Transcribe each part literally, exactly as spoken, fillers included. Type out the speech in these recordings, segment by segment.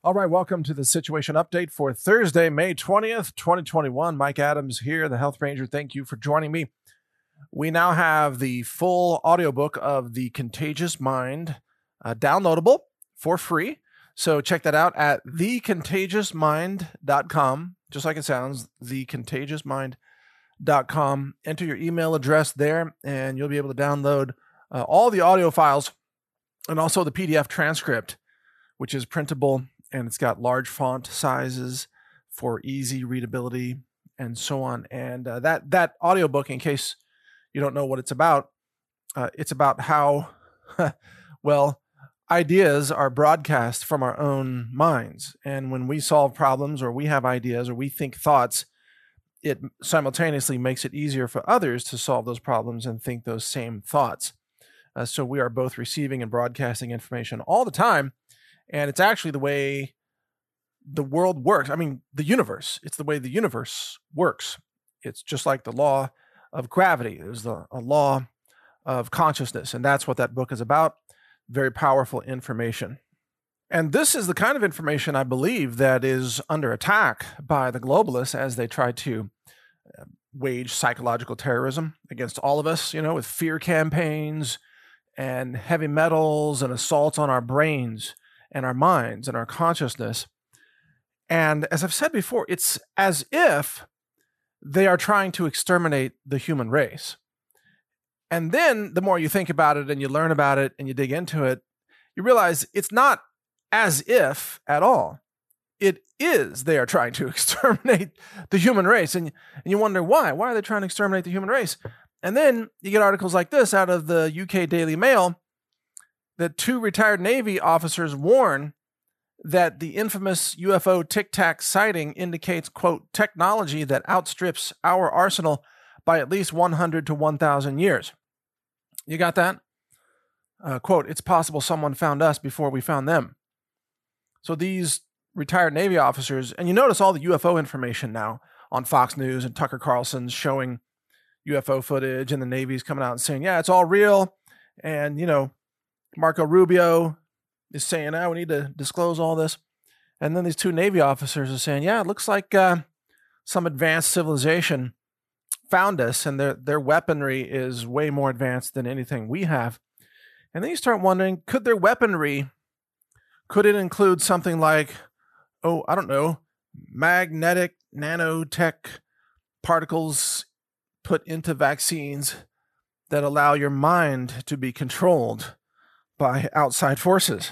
All right, welcome to the Situation Update for Thursday, May twentieth, twenty twenty-one. Mike Adams here, the Health Ranger. Thank you for joining me. We now have the full audiobook of The Contagious Mind uh, downloadable for free. So check that out at the contagious mind dot com, just like it sounds, the contagious mind dot com. Enter your email address there, and you'll be able to download uh, all the audio files and also the P D F transcript, which is printable. And it's got large font sizes for easy readability and so on. And uh, that that audiobook, in case you don't know what it's about, uh, it's about how, well, ideas are broadcast from our own minds. And when we solve problems or we have ideas or we think thoughts, it simultaneously makes it easier for others to solve those problems and think those same thoughts. Uh, so we are both receiving and broadcasting information all the time. And it's actually the way the world works. I mean, the universe. It's the way the universe works. It's just like the law of gravity. There's the, a law of consciousness. And that's what that book is about. Very powerful information. And this is the kind of information, I believe, that is under attack by the globalists as they try to wage psychological terrorism against all of us, you know, with fear campaigns and heavy metals and assaults on our brains and our minds and our consciousness. And as I've said before, it's as if they are trying to exterminate the human race. And then the more you think about it and you learn about it and you dig into it, you realize it's not as if at all. It is they are trying to exterminate the human race. And, and you wonder why. Why are they trying to exterminate the human race? And then you get articles like this out of the U K Daily Mail that two retired Navy officers warn that the infamous U F O Tic Tac sighting indicates, quote, technology that outstrips our arsenal by at least one hundred to one thousand years. You got that? Uh, quote, it's possible someone found us before we found them. So these retired Navy officers, and you notice all the U F O information now on Fox News and Tucker Carlson's showing U F O footage, and the Navy's coming out and saying, yeah, it's all real. And, you know, Marco Rubio is saying, oh, we need to disclose all this. And then these two Navy officers are saying, yeah, it looks like uh, some advanced civilization found us, and their, their weaponry is way more advanced than anything we have. And then you start wondering, could their weaponry, could it include something like, oh, I don't know, magnetic nanotech particles put into vaccines that allow your mind to be controlled by outside forces?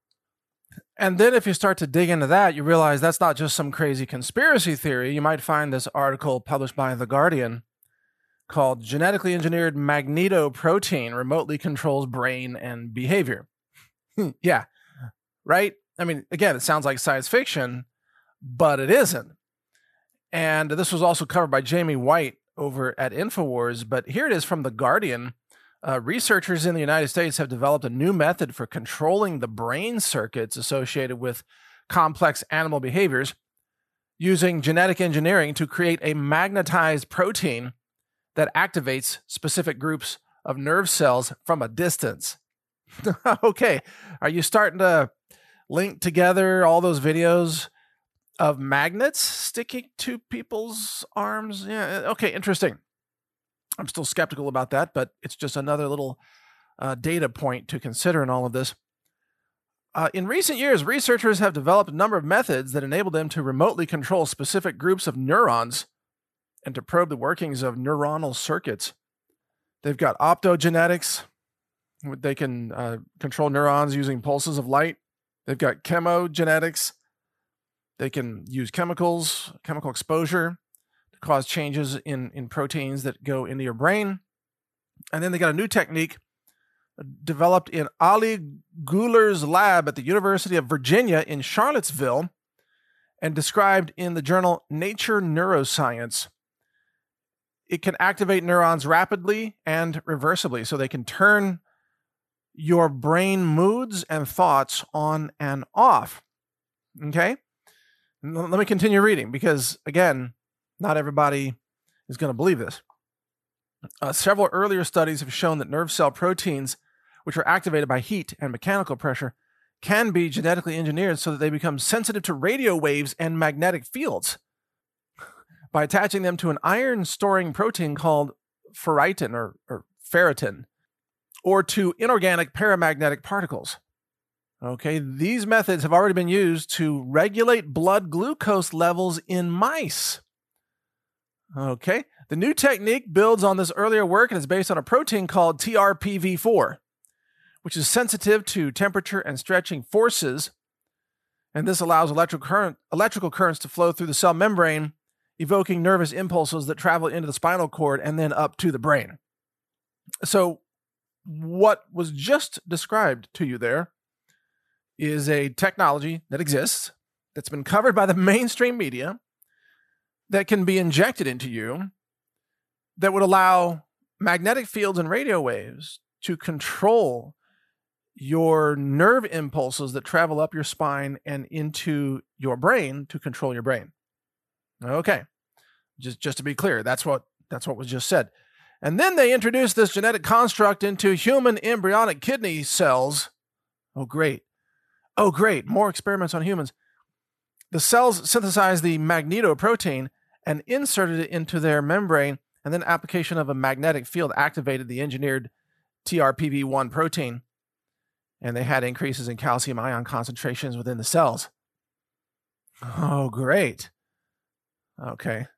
And then if you start to dig into that, you realize that's not just some crazy conspiracy theory. You might find this article published by The Guardian called Genetically Engineered Magnetoprotein Remotely Controls Brain and Behavior. Yeah, right? I mean, again, it sounds like science fiction, but it isn't. And this was also covered by Jamie White over at InfoWars, but here it is from The Guardian. Uh, researchers in the United States have developed a new method for controlling the brain circuits associated with complex animal behaviors using genetic engineering to create a magnetized protein that activates specific groups of nerve cells from a distance. Okay, are you starting to link together all those videos of magnets sticking to people's arms? Yeah, okay, interesting. I'm still skeptical about that, but it's just another little uh, data point to consider in all of this. Uh, in recent years, researchers have developed a number of methods that enable them to remotely control specific groups of neurons and to probe the workings of neuronal circuits. They've got optogenetics. They can uh, control neurons using pulses of light. They've got chemogenetics. They can use chemicals, chemical exposure, cause changes in, in proteins that go into your brain. And then they got a new technique developed in Ali Guler's lab at the University of Virginia in Charlottesville and described in the journal Nature Neuroscience. It can activate neurons rapidly and reversibly, so they can turn your brain moods and thoughts on and off. Okay? Let me continue reading because, again, not everybody is going to believe this. Uh, several earlier studies have shown that nerve cell proteins, which are activated by heat and mechanical pressure, can be genetically engineered so that they become sensitive to radio waves and magnetic fields by attaching them to an iron-storing protein called ferritin or, or ferritin, or to inorganic paramagnetic particles. Okay, these methods have already been used to regulate blood glucose levels in mice. Okay, the new technique builds on this earlier work and is based on a protein called T R P V four, which is sensitive to temperature and stretching forces. And this allows electrical current, electrical currents to flow through the cell membrane, evoking nervous impulses that travel into the spinal cord and then up to the brain. So what was just described to you there is a technology that exists, that's been covered by the mainstream media, that can be injected into you, that would allow magnetic fields and radio waves to control your nerve impulses that travel up your spine and into your brain to control your brain. Okay, just, just to be clear, that's what, that's what was just said. And then they introduced this genetic construct into human embryonic kidney cells. Oh, great. Oh, great. More experiments on humans. The cells synthesized the magnetoprotein and inserted it into their membrane, and then application of a magnetic field activated the engineered T R P V one protein, and they had increases in calcium ion concentrations within the cells. Oh, great. Okay.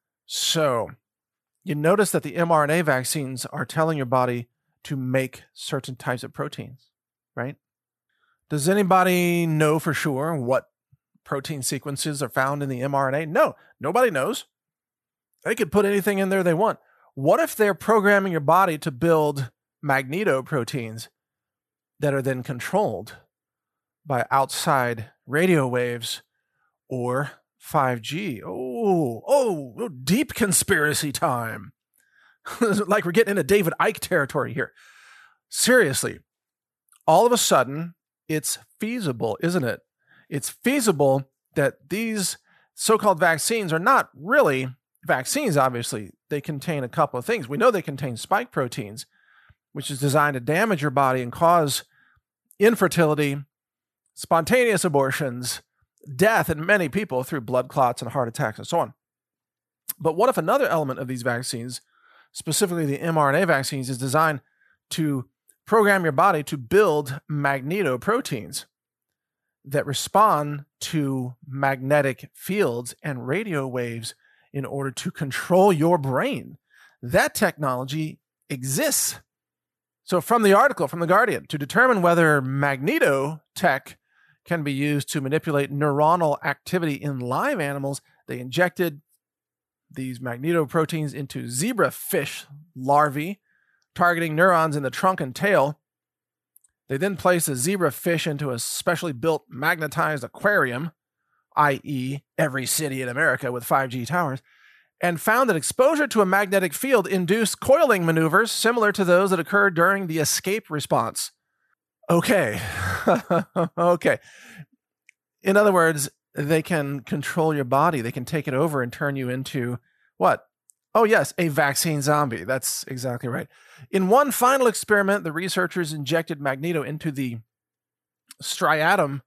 So you notice that the mRNA vaccines are telling your body to make certain types of proteins, right? Does anybody know for sure what protein sequences are found in the mRNA? No, nobody knows. They could put anything in there they want. What if they're programming your body to build magnetoproteins that are then controlled by outside radio waves or five G? Oh, oh, oh deep conspiracy time. Like we're getting into David Icke territory here. Seriously, all of a sudden, it's feasible, isn't it? It's feasible that these so-called vaccines are not really vaccines, obviously. They contain a couple of things. We know they contain spike proteins, which is designed to damage your body and cause infertility, spontaneous abortions, death in many people through blood clots and heart attacks and so on. But what if another element of these vaccines, specifically the mRNA vaccines, is designed to program your body to build magnetoproteins that respond to magnetic fields and radio waves in order to control your brain? That technology exists. So from the article from The Guardian, to determine whether magnetotech can be used to manipulate neuronal activity in live animals, they injected these magnetoproteins into zebrafish larvae, targeting neurons in the trunk and tail. They then placed a zebrafish into a specially built magnetized aquarium, that is every city in America with five G towers, and found that exposure to a magnetic field induced coiling maneuvers similar to those that occurred during the escape response. Okay. Okay. In other words, they can control your body. They can take it over and turn you into what? Oh, yes, a vaccine zombie. That's exactly right. In one final experiment, the researchers injected magneto into the striatum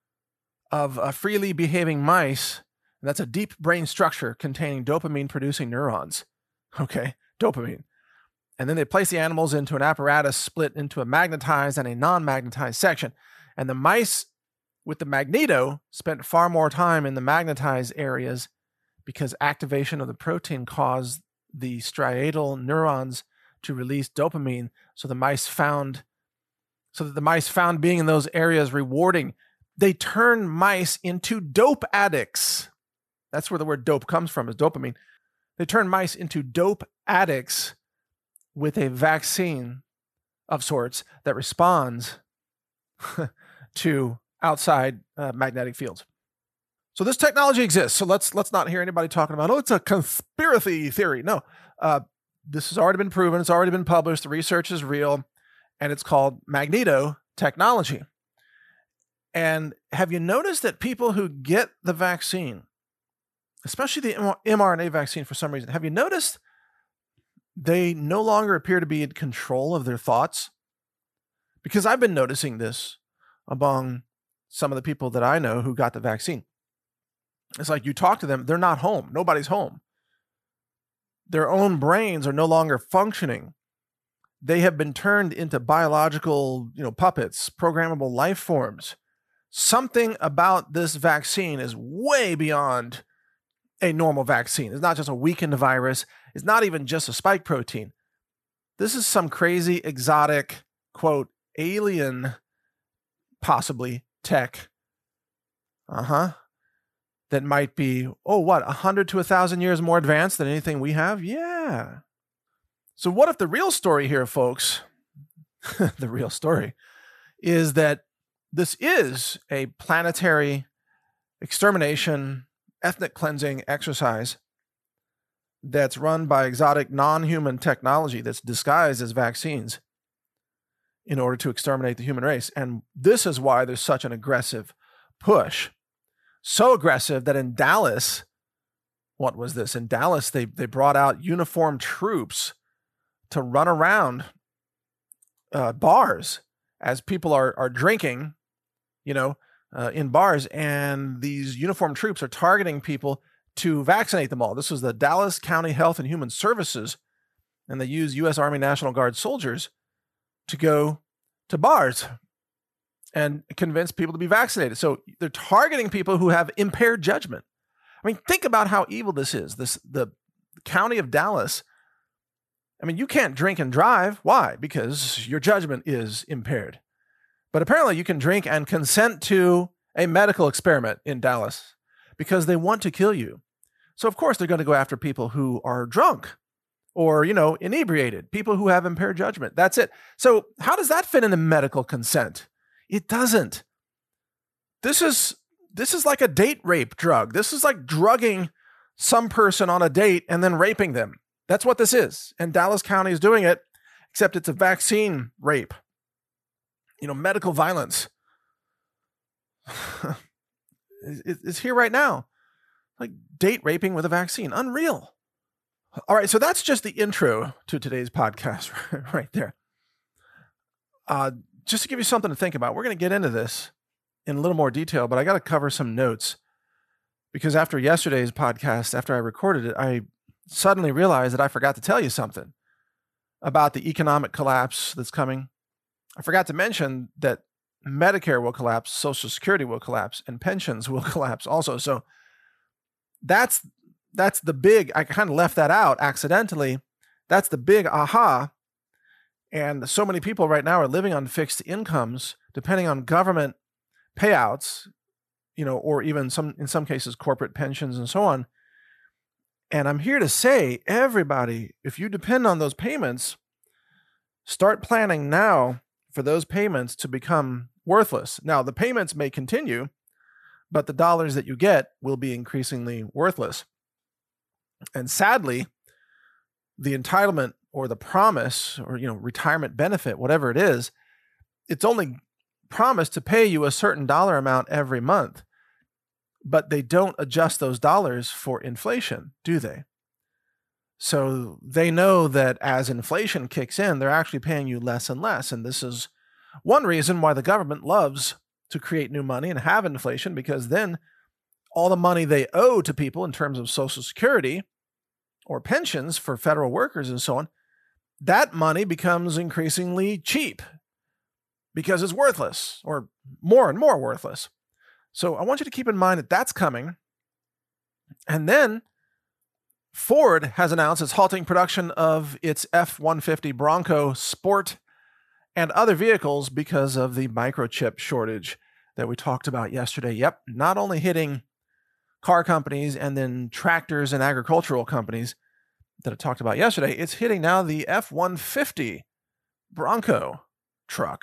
of uh, freely behaving mice. And that's a deep brain structure containing dopamine-producing neurons. Okay, dopamine. And then they placed the animals into an apparatus split into a magnetized and a non-magnetized section. And the mice with the magneto spent far more time in the magnetized areas because activation of the protein caused the striatal neurons to release dopamine. So the mice found, so that the mice found being in those areas rewarding. They turned mice into dope addicts. That's where the word dope comes from, is dopamine. They turned mice into dope addicts with a vaccine of sorts that responds to outside uh, magnetic fields. So this technology exists. So let's let's not hear anybody talking about, oh, it's a conspiracy theory. No, uh, this has already been proven. It's already been published. The research is real, and it's called magneto technology. And have you noticed that people who get the vaccine, especially the mRNA vaccine for some reason, have you noticed they no longer appear to be in control of their thoughts? Because I've been noticing this among some of the people that I know who got the vaccine. It's like you talk to them, they're not home. Nobody's home. Their own brains are no longer functioning. They have been turned into biological, you know, puppets, programmable life forms. Something about this vaccine is way beyond a normal vaccine. It's not just a weakened virus. It's not even just a spike protein. This is some crazy, exotic, quote, alien, possibly, tech. Uh-huh. That might be, oh, what, one hundred to one thousand years more advanced than anything we have? Yeah. So what if the real story here, folks, the real story, is that this is a planetary extermination, ethnic cleansing exercise that's run by exotic non-human technology that's disguised as vaccines in order to exterminate the human race. And this is why there's such an aggressive push. So aggressive that in Dallas, what was this? In Dallas, they, they brought out uniformed troops to run around uh, bars as people are, are drinking, you know, uh, in bars. And these uniformed troops are targeting people to vaccinate them all. This was the Dallas County Health and Human Services, and they use U S Army National Guard soldiers to go to bars and convince people to be vaccinated. So they're targeting people who have impaired judgment. I mean, think about how evil this is. This the county of Dallas. I mean, you can't drink and drive. Why? Because your judgment is impaired. But apparently you can drink and consent to a medical experiment in Dallas because they want to kill you. So of course they're going to go after people who are drunk or, you know, inebriated, people who have impaired judgment. That's it. So how does that fit into medical consent? It doesn't. This is this is like a date rape drug. This is like drugging some person on a date and then raping them. That's what this is. And Dallas County is doing it, except it's a vaccine rape. You know, medical violence. It's here right now. Like date raping with a vaccine. Unreal. All right, so that's just the intro to today's podcast right there. Uh, just to give you something to think about, we're going to get into this in a little more detail, but I got to cover some notes because after yesterday's podcast, after I recorded it, I suddenly realized that I forgot to tell you something about the economic collapse that's coming. I forgot to mention that Medicare will collapse, Social Security will collapse, and pensions will collapse also. So that's that's the big, I kind of left that out accidentally. That's the big aha. And so many people right now are living on fixed incomes, depending on government payouts, you know, or even some, in some cases, corporate pensions and so on. And I'm here to say, everybody, if you depend on those payments, start planning now for those payments to become worthless. Now, the payments may continue, but the dollars that you get will be increasingly worthless. And sadly, the entitlement or the promise or, you know, retirement benefit, whatever it is, it's only promised to pay you a certain dollar amount every month, but they don't adjust those dollars for inflation, do they? So they know that as inflation kicks in, they're actually paying you less and less. And this is one reason why the government loves to create new money and have inflation, because then all the money they owe to people in terms of Social Security or pensions for federal workers and so on, that money becomes increasingly cheap because it's worthless or more and more worthless. So I want you to keep in mind that that's coming. And then Ford has announced it's halting production of its F one fifty Bronco Sport and other vehicles because of the microchip shortage that we talked about yesterday. Yep, not only hitting car companies and then tractors and agricultural companies that I talked about yesterday, it's hitting now the F one fifty Bronco truck.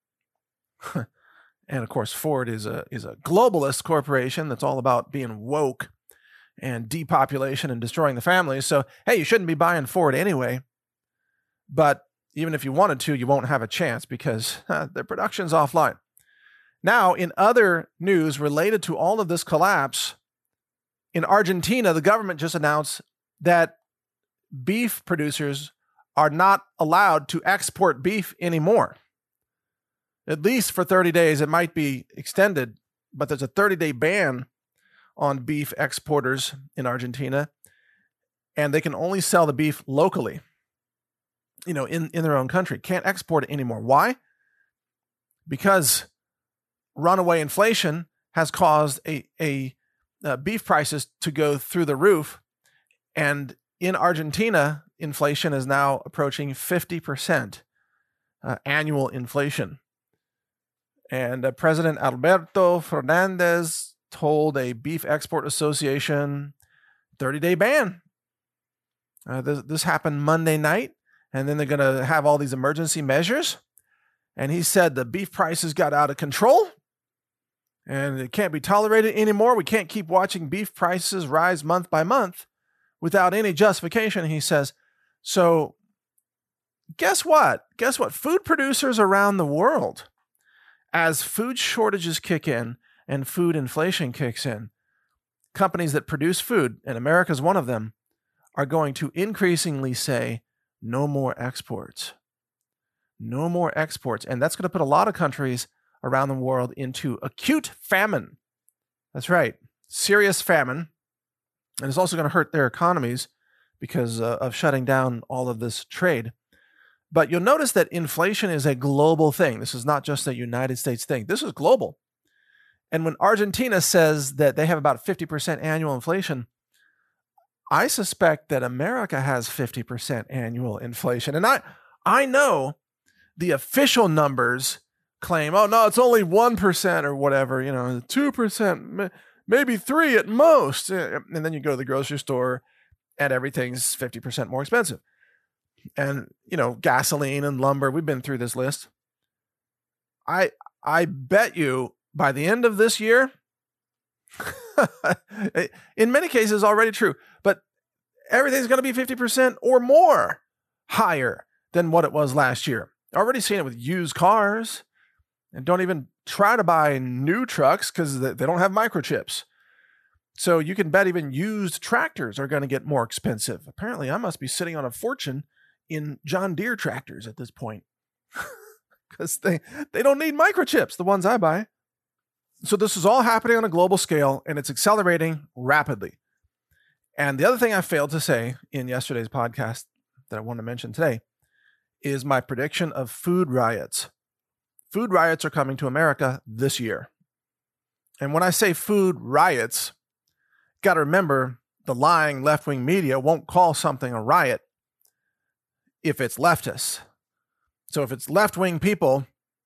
And of course, Ford is a is a globalist corporation that's all about being woke and depopulation and destroying the families. So, hey, you shouldn't be buying Ford anyway. But even if you wanted to, you won't have a chance because uh, their production's offline. Now, in other news related to all of this collapse, in Argentina, the government just announced that beef producers are not allowed to export beef anymore. at least for thirty days. It might be extended, but there's a thirty-day ban on beef exporters in Argentina, and they can only sell the beef locally, you know, in, in their own country. Can't export it anymore. Why? Because runaway inflation has caused a, a uh, beef prices to go through the roof. And in Argentina, inflation is now approaching fifty percent uh, annual inflation. And uh, President Alberto Fernandez told a beef export association thirty-day ban. Uh, this, this happened Monday night, and then they're going to have all these emergency measures. And he said the beef prices got out of control, and it can't be tolerated anymore. We can't keep watching beef prices rise month by month without any justification, he says. So guess what? Guess what? Food producers around the world, as food shortages kick in and food inflation kicks in, companies that produce food, and America is one of them, are going to increasingly say, no more exports. No more exports. And that's going to put a lot of countries around the world into acute famine. That's right. Serious famine. And it's also going to hurt their economies because uh, of shutting down all of this trade. But you'll notice that inflation is a global thing. This is not just a United States thing. This is global. And when Argentina says that they have about fifty percent annual inflation, I suspect that America has fifty percent annual inflation. And I, I know the official numbers claim, oh, no, it's only one percent or whatever, you know, two percent, maybe three at most. And then you go to the grocery store and everything's fifty percent more expensive. And, you know, gasoline and lumber, we've been through this list. I I bet you by the end of this year, in many cases already true, but everything's going to be fifty percent or more higher than what it was last year. Already seen it with used cars, and don't even try to buy new trucks because they don't have microchips. So you can bet even used tractors are going to get more expensive. Apparently, I must be sitting on a fortune in John Deere tractors at this point because they, they don't need microchips, the ones I buy. So this is all happening on a global scale, and it's accelerating rapidly. And the other thing I failed to say in yesterday's podcast that I want to mention today is my prediction of food riots. Food riots are coming to America this year. And when I say food riots, got to remember the lying left-wing media won't call something a riot if it's leftists. So if it's left-wing people,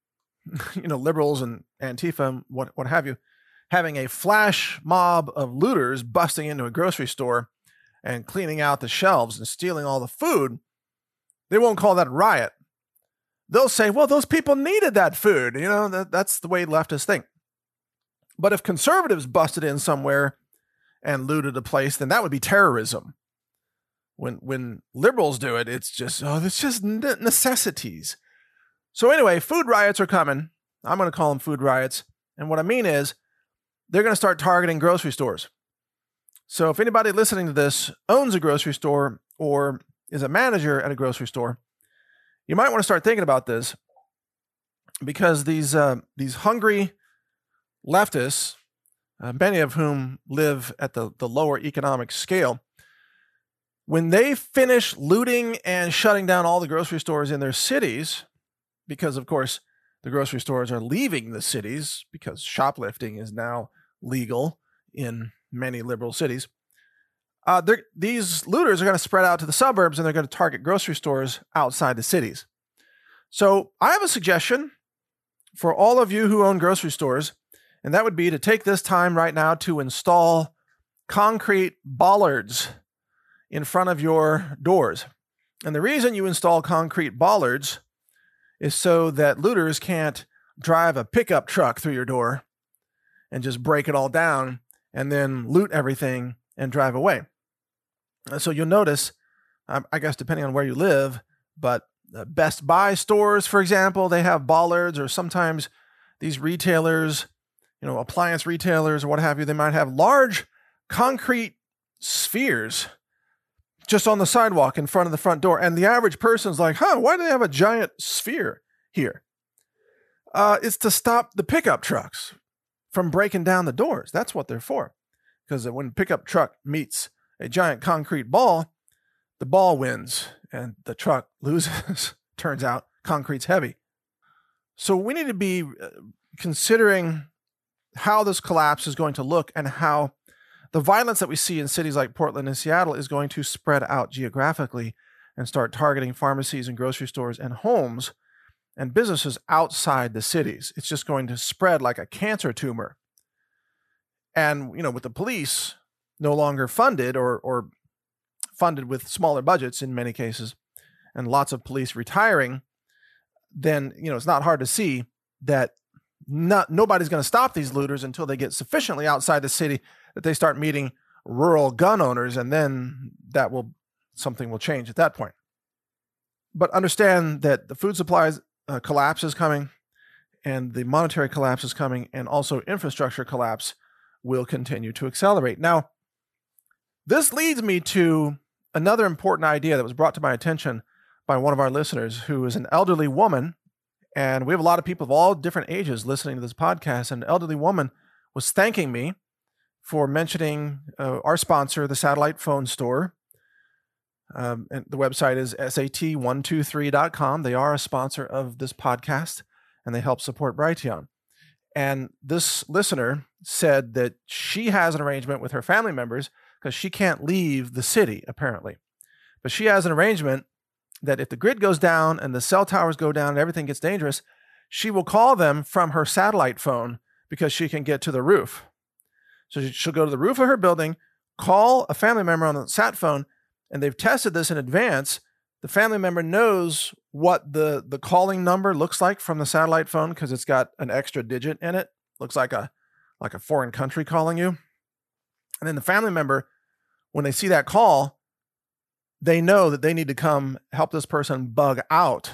you know, liberals and Antifa, what, what have you, having a flash mob of looters busting into a grocery store and cleaning out the shelves and stealing all the food, they won't call that a riot. They'll say, well, those people needed that food. You know, that, that's the way leftists think. But if conservatives busted in somewhere and looted a place, then that would be terrorism. When when liberals do it, it's just, oh, it's just necessities. So anyway, food riots are coming. I'm going to call them food riots. And what I mean is they're going to start targeting grocery stores. So if anybody listening to this owns a grocery store or is a manager at a grocery store, you might want to start thinking about this, because these uh, these hungry leftists, uh, many of whom live at the, the lower economic scale, when they finish looting and shutting down all the grocery stores in their cities, because, of course, the grocery stores are leaving the cities because shoplifting is now legal in many liberal cities, uh, these looters are going to spread out to the suburbs and they're going to target grocery stores outside the cities. So I have a suggestion for all of you who own grocery stores, and that would be to take this time right now to install concrete bollards in front of your doors. And the reason you install concrete bollards is so that looters can't drive a pickup truck through your door and just break it all down and then loot everything and drive away. So you'll notice, I guess depending on where you live, but Best Buy stores, for example, they have bollards, or sometimes these retailers, you know, appliance retailers or what have you, they might have large concrete spheres just on the sidewalk in front of the front door. And the average person's like, huh, why do they have a giant sphere here? Uh, it's to stop the pickup trucks from breaking down the doors. That's what they're for. Because when a pickup truck meets a giant concrete ball, the ball wins and the truck loses. Turns out concrete's heavy. So we need to be considering how this collapse is going to look and how the violence that we see in cities like Portland and Seattle is going to spread out geographically and start targeting pharmacies and grocery stores and homes and businesses outside the cities. It's just going to spread like a cancer tumor. And, you know, with the police no longer funded or, or funded with smaller budgets in many cases, and lots of police retiring, then, you know, it's not hard to see that not nobody's going to stop these looters until they get sufficiently outside the city that they start meeting rural gun owners, and then that will something will change at that point. But understand that the food supplies uh, collapse is coming, and the monetary collapse is coming, and also infrastructure collapse will continue to accelerate. Now, this leads me to another important idea that was brought to my attention by one of our listeners, who is an elderly woman. And we have a lot of people of all different ages listening to this podcast. And an elderly woman was thanking me for mentioning uh, our sponsor, the Satellite Phone Store. Um, and the website is S A T one two three dot com. They are a sponsor of this podcast, and they help support Brighteon. And this listener said that she has an arrangement with her family members because she can't leave the city, apparently. But she has an arrangement that if the grid goes down and the cell towers go down and everything gets dangerous, she will call them from her satellite phone because she can get to the roof. So she'll go to the roof of her building, call a family member on the sat phone, and they've tested this in advance. The family member knows what the, the calling number looks like from the satellite phone because it's got an extra digit in it. Looks like a like a foreign country calling you. And then the family member, when they see that call, they know that they need to come help this person bug out.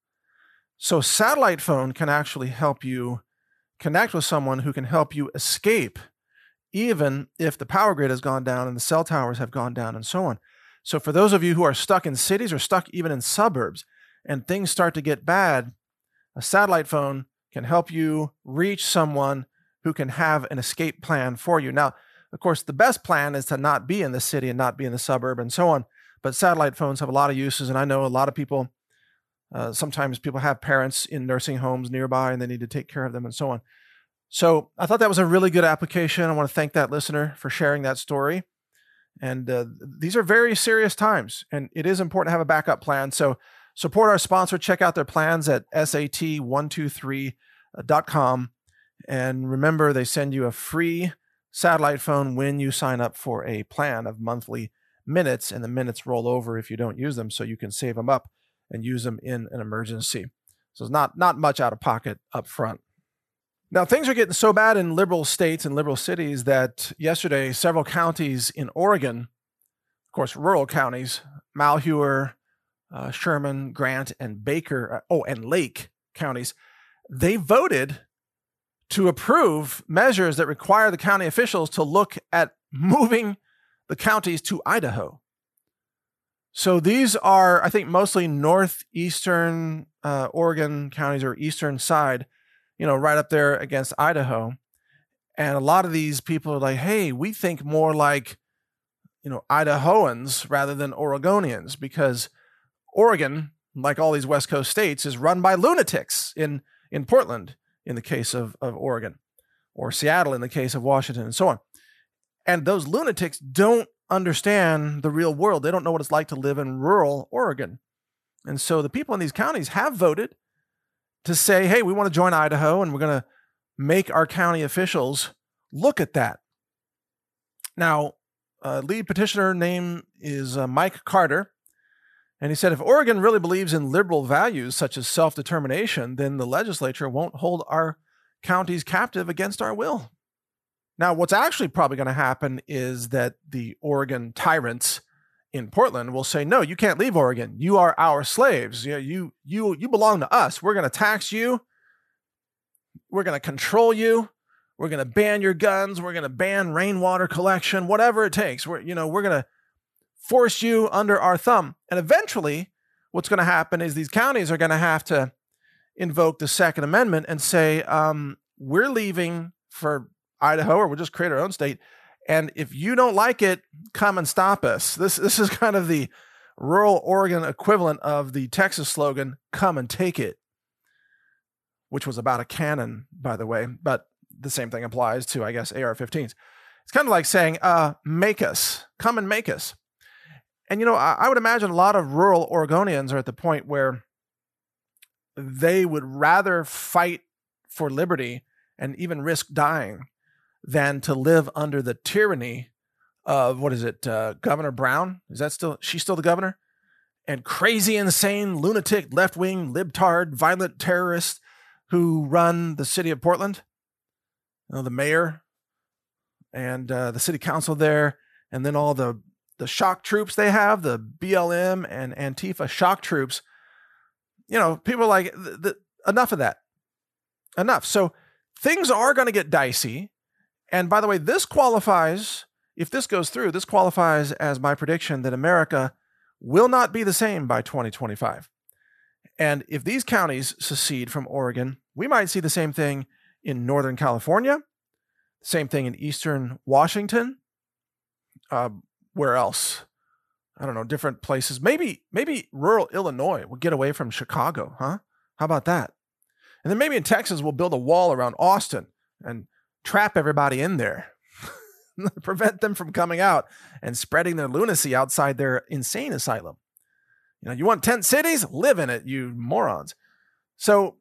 So satellite phone can actually help you connect with someone who can help you escape, even if the power grid has gone down and the cell towers have gone down and so on. So for those of you who are stuck in cities or stuck even in suburbs and things start to get bad, a satellite phone can help you reach someone who can have an escape plan for you. Now, of course, the best plan is to not be in the city and not be in the suburb and so on. But satellite phones have a lot of uses, and I know a lot of people, uh, sometimes people have parents in nursing homes nearby and they need to take care of them and so on. So I thought that was a really good application. I want to thank that listener for sharing that story. And uh, these are very serious times, and it is important to have a backup plan. So support our sponsor. Check out their plans at S A T one two three dot com. And remember, they send you a free satellite phone when you sign up for a plan of monthly minutes, and the minutes roll over if you don't use them, so you can save them up and use them in an emergency. So it's not, not much out of pocket up front. Now, things are getting so bad in liberal states and liberal cities that yesterday, several counties in Oregon, of course, rural counties, Malheur, uh, Sherman, Grant, and Baker, uh, oh, and Lake counties, they voted to approve measures that require the county officials to look at moving the counties to Idaho. So these are, I think, mostly northeastern uh, Oregon counties, or eastern side, you know, right up there against Idaho. And a lot of these people are like, hey, we think more like, you know, Idahoans rather than Oregonians, because Oregon, like all these West Coast states, is run by lunatics in, in Portland, in the case of, of Oregon, or Seattle in the case of Washington, and so on. And those lunatics don't understand the real world. They don't know what it's like to live in rural Oregon. And so the people in these counties have voted to say, hey, we want to join Idaho, and we're going to make our county officials look at that. Now, uh, lead petitioner name is uh, Mike Carter. And he said, if Oregon really believes in liberal values such as self-determination, then the legislature won't hold our counties captive against our will. Now, what's actually probably going to happen is that the Oregon tyrants in Portland will say, no, you can't leave Oregon. You are our slaves. You, you, you, you belong to us. We're going to tax you. We're going to control you. We're going to ban your guns. We're going to ban rainwater collection, whatever it takes. We're, you know, we're going to force you under our thumb. And eventually, what's going to happen is these counties are going to have to invoke the Second Amendment and say, um, we're leaving for Idaho, or we'll just create our own state. And if you don't like it, come and stop us. This, this is kind of the rural Oregon equivalent of the Texas slogan, come and take it, which was about a cannon, by the way, but the same thing applies to, I guess, A R fifteens. It's kind of like saying, uh, make us, come and make us. And, you know, I, I would imagine a lot of rural Oregonians are at the point where they would rather fight for liberty and even risk dying than to live under the tyranny of, what is it, uh, Governor Brown? Is that still, she's still the governor? And crazy, insane, lunatic, left-wing, libtard, violent terrorists who run the city of Portland. You know, the mayor and uh, the city council there, and then all the, the shock troops they have, the B L M and Antifa shock troops. You know, people are like, th- th- enough of that. Enough. So things are going to get dicey. And by the way, this qualifies, if this goes through, this qualifies as my prediction that America will not be the same by twenty twenty-five. And if these counties secede from Oregon, we might see the same thing in Northern California, same thing in Eastern Washington. Uh, where else? I don't know, different places. Maybe, maybe rural Illinois will get away from Chicago, huh? How about that? And then maybe in Texas, we'll build a wall around Austin and trap everybody in there, prevent them from coming out and spreading their lunacy outside their insane asylum. You know, you want tent cities? Live in it, you morons. So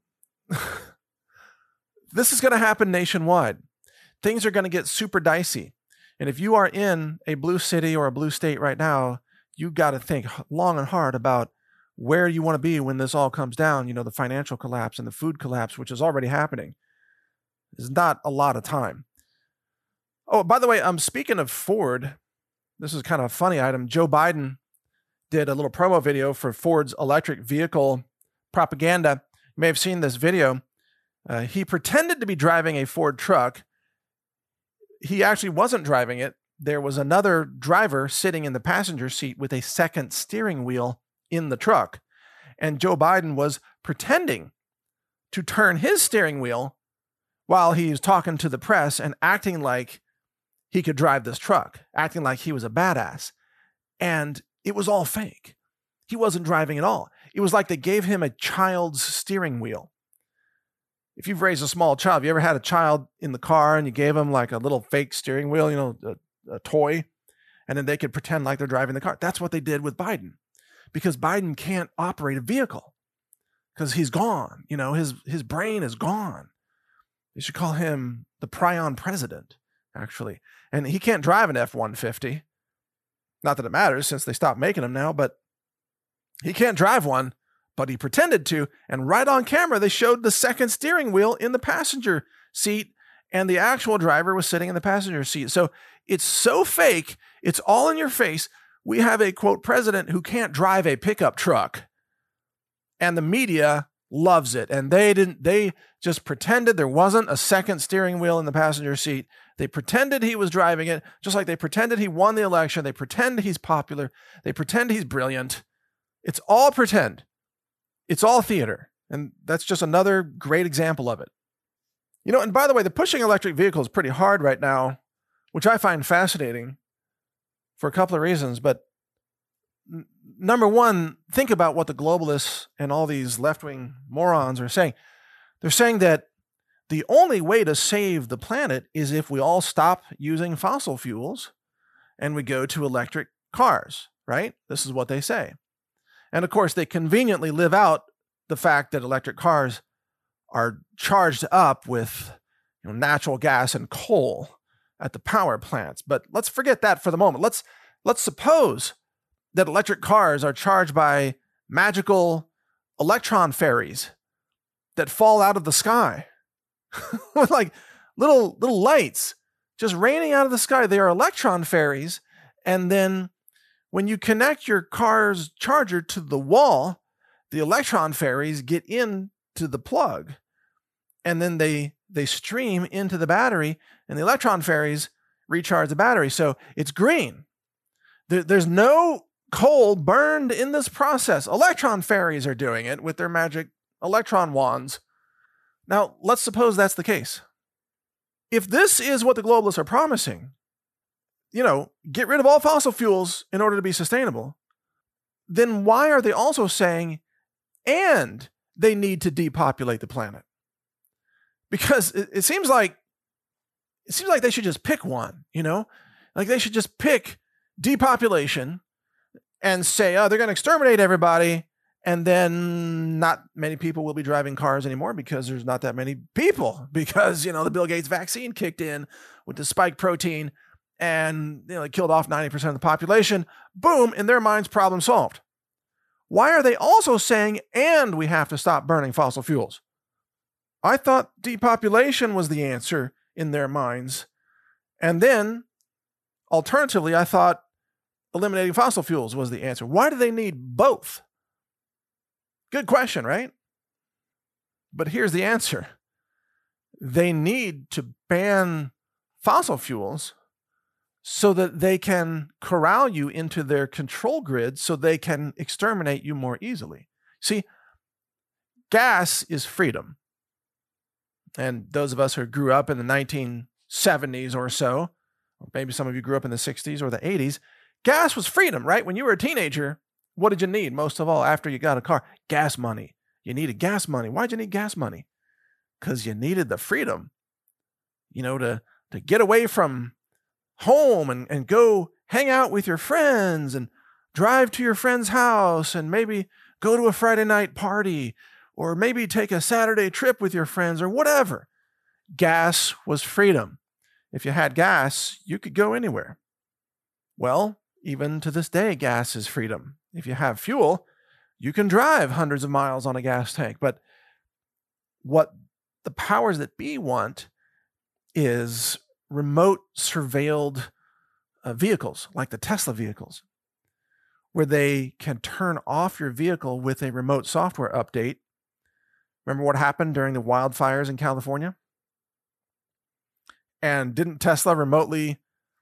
this is going to happen nationwide. Things are going to get super dicey. And if you are in a blue city or a blue state right now, you got to think long and hard about where you want to be when this all comes down. You know, the financial collapse and the food collapse, which is already happening. There's not a lot of time. Oh, by the way, I'm um, speaking of Ford. This is kind of a funny item. Joe Biden did a little promo video for Ford's electric vehicle propaganda. You may have seen this video. Uh, he pretended to be driving a Ford truck. He actually wasn't driving it. There was another driver sitting in the passenger seat with a second steering wheel in the truck. And Joe Biden was pretending to turn his steering wheel while he was talking to the press and acting like he could drive this truck, acting like he was a badass. And it was all fake. He wasn't driving at all. It was like they gave him a child's steering wheel. If you've raised a small child, have you ever had a child in the car and you gave them like a little fake steering wheel, you know, a, a toy, and then they could pretend like they're driving the car? That's what they did with Biden, because Biden can't operate a vehicle because he's gone. You know, his, his brain is gone. They should call him the prion president, actually. And he can't drive an F one fifty. Not that it matters since they stopped making them now, but he can't drive one, but he pretended to. And right on camera, they showed the second steering wheel in the passenger seat, and the actual driver was sitting in the passenger seat. So it's so fake. It's all in your face. We have a, quote, president who can't drive a pickup truck, and the media loves it. And they didn't, they just pretended there wasn't a second steering wheel in the passenger seat. They pretended he was driving it, just like they pretended he won the election. They pretend he's popular. They pretend he's brilliant. It's all pretend. It's all theater. And that's just another great example of it. You know, and by the way, the pushing electric vehicle is pretty hard right now, which I find fascinating for a couple of reasons. But n- number one, think about what the globalists and all these left-wing morons are saying. They're saying that the only way to save the planet is if we all stop using fossil fuels and we go to electric cars, right? This is what they say. And of course, they conveniently live out the fact that electric cars are charged up with, you know, natural gas and coal at the power plants. But let's forget that for the moment. Let's let's suppose that electric cars are charged by magical electron fairies that fall out of the sky with like little little lights just raining out of the sky. They are electron fairies, and then when you connect your car's charger to the wall, the electron fairies get into the plug, and then they they stream into the battery, and the electron fairies recharge the battery. So it's green. There, there's no coal burned in this process. Electron fairies are doing it with their magic electron wands. Now, let's suppose that's the case. If this is what the globalists are promising, you know, get rid of all fossil fuels in order to be sustainable, then why are they also saying, and they need to depopulate the planet? Because it, it seems like it seems like they should just pick one, you know? Like they should just pick depopulation and say, oh, they're going to exterminate everybody, and then not many people will be driving cars anymore because there's not that many people, because, you know, the Bill Gates vaccine kicked in with the spike protein and, you know, it killed off ninety percent of the population. Boom, in their minds, problem solved. Why are they also saying, and we have to stop burning fossil fuels? I thought depopulation was the answer in their minds. And then, alternatively, I thought eliminating fossil fuels was the answer. Why do they need both? Good question, right? But here's the answer. They need to ban fossil fuels so that they can corral you into their control grid so they can exterminate you more easily. See, gas is freedom. And those of us who grew up in the nineteen seventies or so, or maybe some of you grew up in the sixties or the eighties, gas was freedom, right? When you were a teenager, what did you need most of all after you got a car? Gas money. You needed gas money. Why'd you need gas money? Because you needed the freedom, you know, to, to get away from home and, and go hang out with your friends and drive to your friend's house and maybe go to a Friday night party or maybe take a Saturday trip with your friends or whatever. Gas was freedom. If you had gas, you could go anywhere. Well, even to this day, gas is freedom. If you have fuel, you can drive hundreds of miles on a gas tank. But what the powers that be want is remote surveilled uh, vehicles, like the Tesla vehicles, where they can turn off your vehicle with a remote software update. Remember what happened during the wildfires in California? And didn't Tesla remotely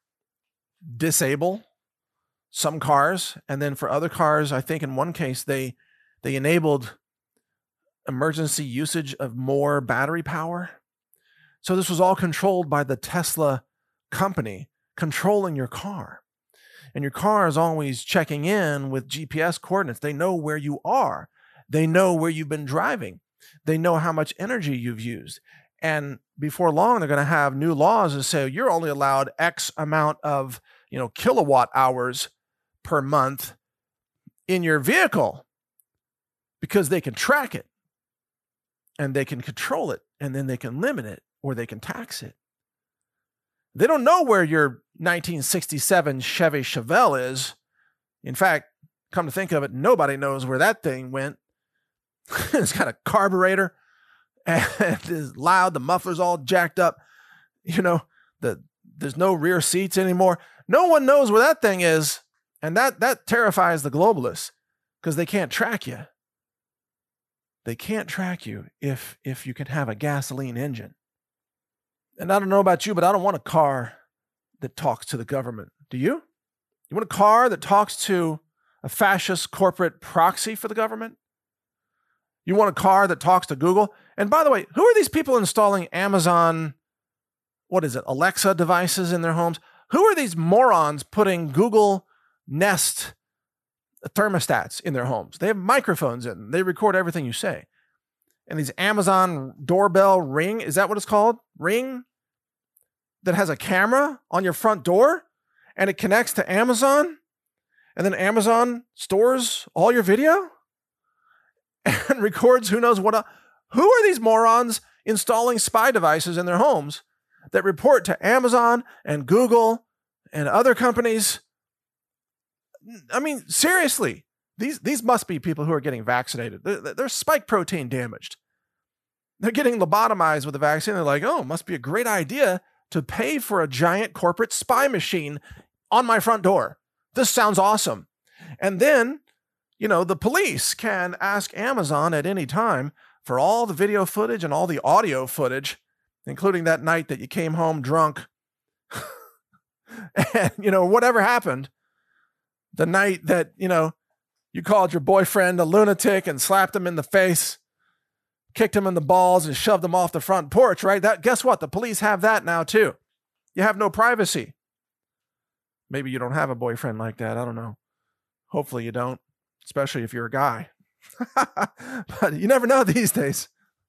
disable some cars? And then for other cars, I think in one case, they they enabled emergency usage of more battery power. So this was all controlled by the Tesla company controlling your car. And your car is always checking in with G P S coordinates. They know where you are. They know where you've been driving. They know how much energy you've used. And before long, they're going to have new laws that say you're only allowed X amount of, you know, kilowatt hours per month in your vehicle, because they can track it and they can control it, and then they can limit it or they can tax it. They don't know where your nineteen sixty-seven Chevy Chevelle is. In fact, come to think of it, nobody knows where that thing went. It's got a carburetor and it's loud. The muffler's all jacked up. You know, the there's no rear seats anymore. No one knows where that thing is. And that that terrifies the globalists because they can't track you. They can't track you if if you can have a gasoline engine. And I don't know about you, but I don't want a car that talks to the government. Do you? You want a car that talks to a fascist corporate proxy for the government? You want a car that talks to Google? And by the way, who are these people installing Amazon, what is it, Alexa devices in their homes? Who are these morons putting Google Nest thermostats in their homes? They have microphones in them. They record everything you say. And these Amazon doorbell Ring, is that what it's called? Ring? That has a camera on your front door and it connects to Amazon, and then Amazon stores all your video and records who knows what. Who are these morons installing spy devices in their homes that report to Amazon and Google and other companies? I mean, seriously, these these must be people who are getting vaccinated. They're, they're spike protein damaged. They're getting lobotomized with the vaccine. They're like, oh, it must be a great idea to pay for a giant corporate spy machine on my front door. This sounds awesome. And then, you know, the police can ask Amazon at any time for all the video footage and all the audio footage, including that night that you came home drunk and, you know, whatever happened. The night that, you know, you called your boyfriend a lunatic and slapped him in the face. kicked him in the balls and shoved him off the front porch, right? That, guess what? The police have that now too. You have no privacy. Maybe you don't have a boyfriend like that. I don't know. Hopefully you don't, especially if you're a guy. But you never know these days.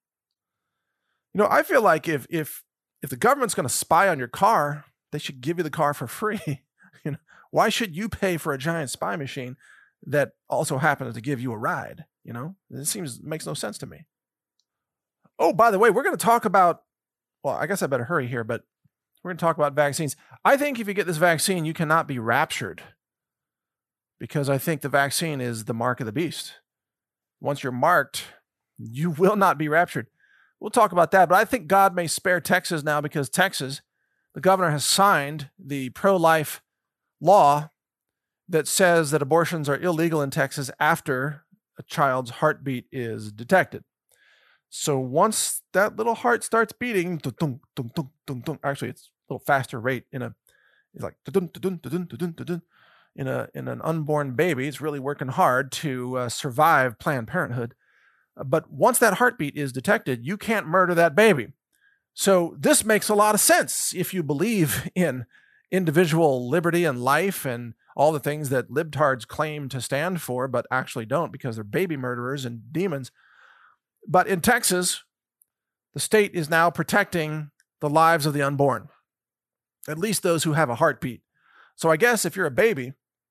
You know, I feel like if if if the government's going to spy on your car, they should give you the car for free. You know, why should you pay for a giant spy machine that also happens to give you a ride? You know, it seems makes no sense to me. Oh, by the way, we're going to talk about, well, I guess I better hurry here, but we're going to talk about vaccines. I think if you get this vaccine, you cannot be raptured, because I think the vaccine is the mark of the beast. Once you're marked, you will not be raptured. We'll talk about that, but I think God may spare Texas now, because Texas, the governor has signed the pro-life law that says that abortions are illegal in Texas after a child's heartbeat is detected. So once that little heart starts beating, dun, dun, dun, dun, dun, actually it's a little faster rate in a, it's like dun, dun, dun, dun, dun, dun, in a in an unborn baby. It's really working hard to uh, survive Planned Parenthood. But once that heartbeat is detected, you can't murder that baby. So this makes a lot of sense if you believe in individual liberty and life and all the things that libtards claim to stand for, but actually don't, because they're baby murderers and demons. But in Texas, the state is now protecting the lives of the unborn, at least those who have a heartbeat. So I guess if you're a baby,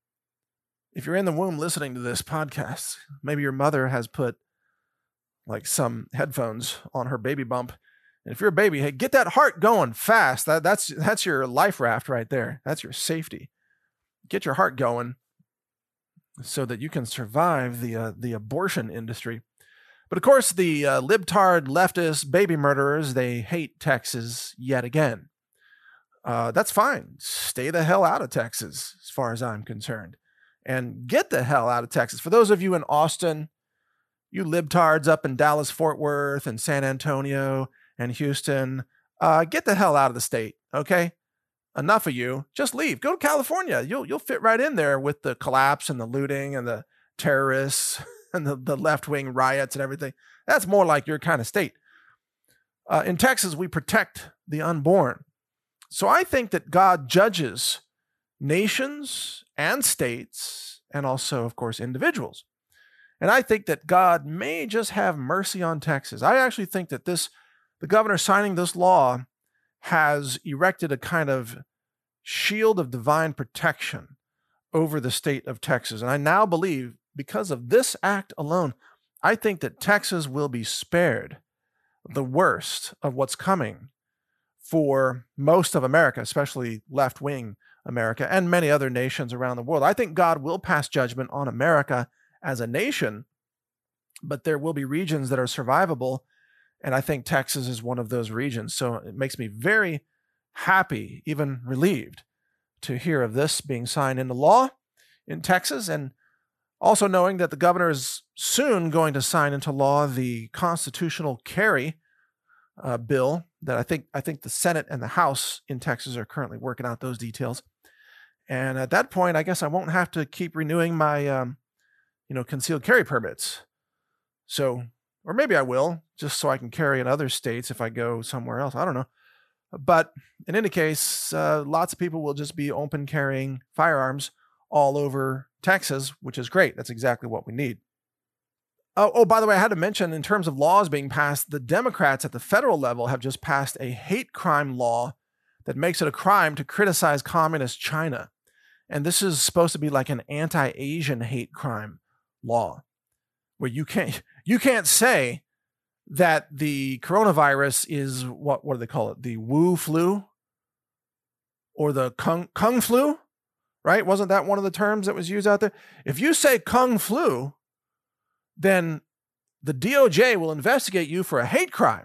if you're in the womb listening to this podcast, maybe your mother has put like some headphones on her baby bump. And if you're a baby, hey, get that heart going fast. That, that's, that's your life raft right there. That's your safety. Get your heart going so that you can survive the, uh, the abortion industry. But of course, the uh, libtard leftist baby murderers, they hate Texas yet again. Uh, that's fine. Stay the hell out of Texas, as far as I'm concerned. And get the hell out of Texas. For those of you in Austin, you libtards up in Dallas, Fort Worth, and San Antonio, and Houston, uh, get the hell out of the state, okay? Enough of you. Just leave. Go to California. You'll you'll fit right in there with the collapse and the looting and the terrorists and the, the left-wing riots and everything. That's more like your kind of state. Uh, in Texas, we protect the unborn. So I think that God judges nations and states and also, of course, individuals. And I think that God may just have mercy on Texas. I actually think that this, the governor signing this law has erected a kind of shield of divine protection over the state of Texas. And I now believe, because of this act alone, I think that Texas will be spared the worst of what's coming for most of America, especially left-wing America and many other nations around the world. I think God will pass judgment on America as a nation, but there will be regions that are survivable, and I think Texas is one of those regions. So it makes me very happy, even relieved, to hear of this being signed into law in Texas, and also knowing that the governor is soon going to sign into law the constitutional carry uh, bill that I think I think the Senate and the House in Texas are currently working out those details. And at that point, I guess I won't have to keep renewing my, um, you know, concealed carry permits. So, or maybe I will, just so I can carry in other states if I go somewhere else. I don't know. But in any case, uh, lots of people will just be open carrying firearms all over Texas, which is great. That's exactly what we need. Oh, oh, by the way, I had to mention, in terms of laws being passed, the Democrats at the federal level have just passed a hate crime law that makes it a crime to criticize communist China. And this is supposed to be like an anti-Asian hate crime law, where you can't you can't say that the coronavirus is, what what do they call it? The Wu flu or the Kung Kung flu, right? Wasn't that one of the terms that was used out there? If you say Kung flu, then the D O J will investigate you for a hate crime.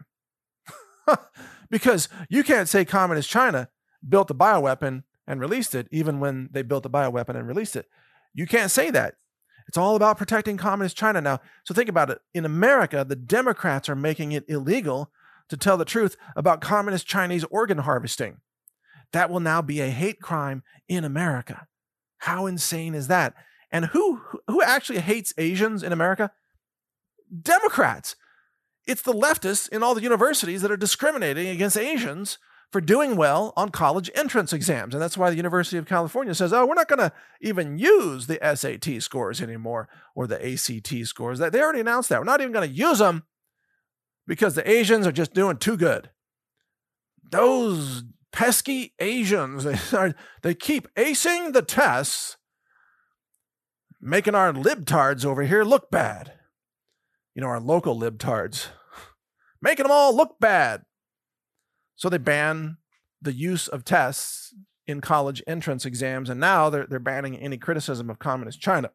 Because you can't say communist China built the bioweapon and released it, even when they built the bioweapon and released it. You can't say that. It's all about protecting communist China now. So think about it. In America, the Democrats are making it illegal to tell the truth about communist Chinese organ harvesting. That will now be a hate crime in America. How insane is that? And who who actually hates Asians in America? Democrats. it's the leftists in all the universities that are discriminating against Asians for doing well on college entrance exams. And that's why the University of California says, oh, we're not going to even use the S A T scores anymore or the A C T scores. They already announced that. We're not even going to use them because the Asians are just doing too good. Those pesky Asians, they, are, they keep acing the tests, making our libtards over here look bad. You know, our local libtards, making them all look bad. So they ban the use of tests in college entrance exams, and now they're, they're banning any criticism of communist China.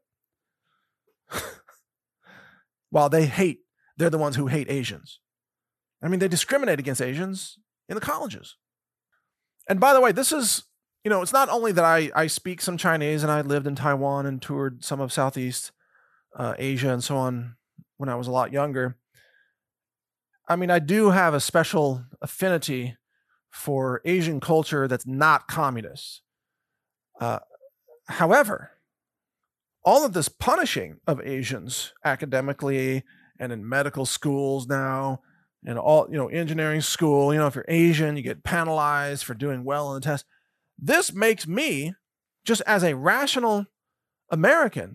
While they hate, they're the ones who hate Asians. I mean, they discriminate against Asians in the colleges. And by the way, this is, you know, it's not only that I, I speak some Chinese and I lived in Taiwan and toured some of Southeast uh, Asia and so on when I was a lot younger. I mean, I do have a special affinity for Asian culture that's not communist. Uh, however, all of this punishing of Asians academically and in medical schools now, and all, you know, engineering school, you know, if you're Asian, you get penalized for doing well on the test. This makes me, just as a rational American,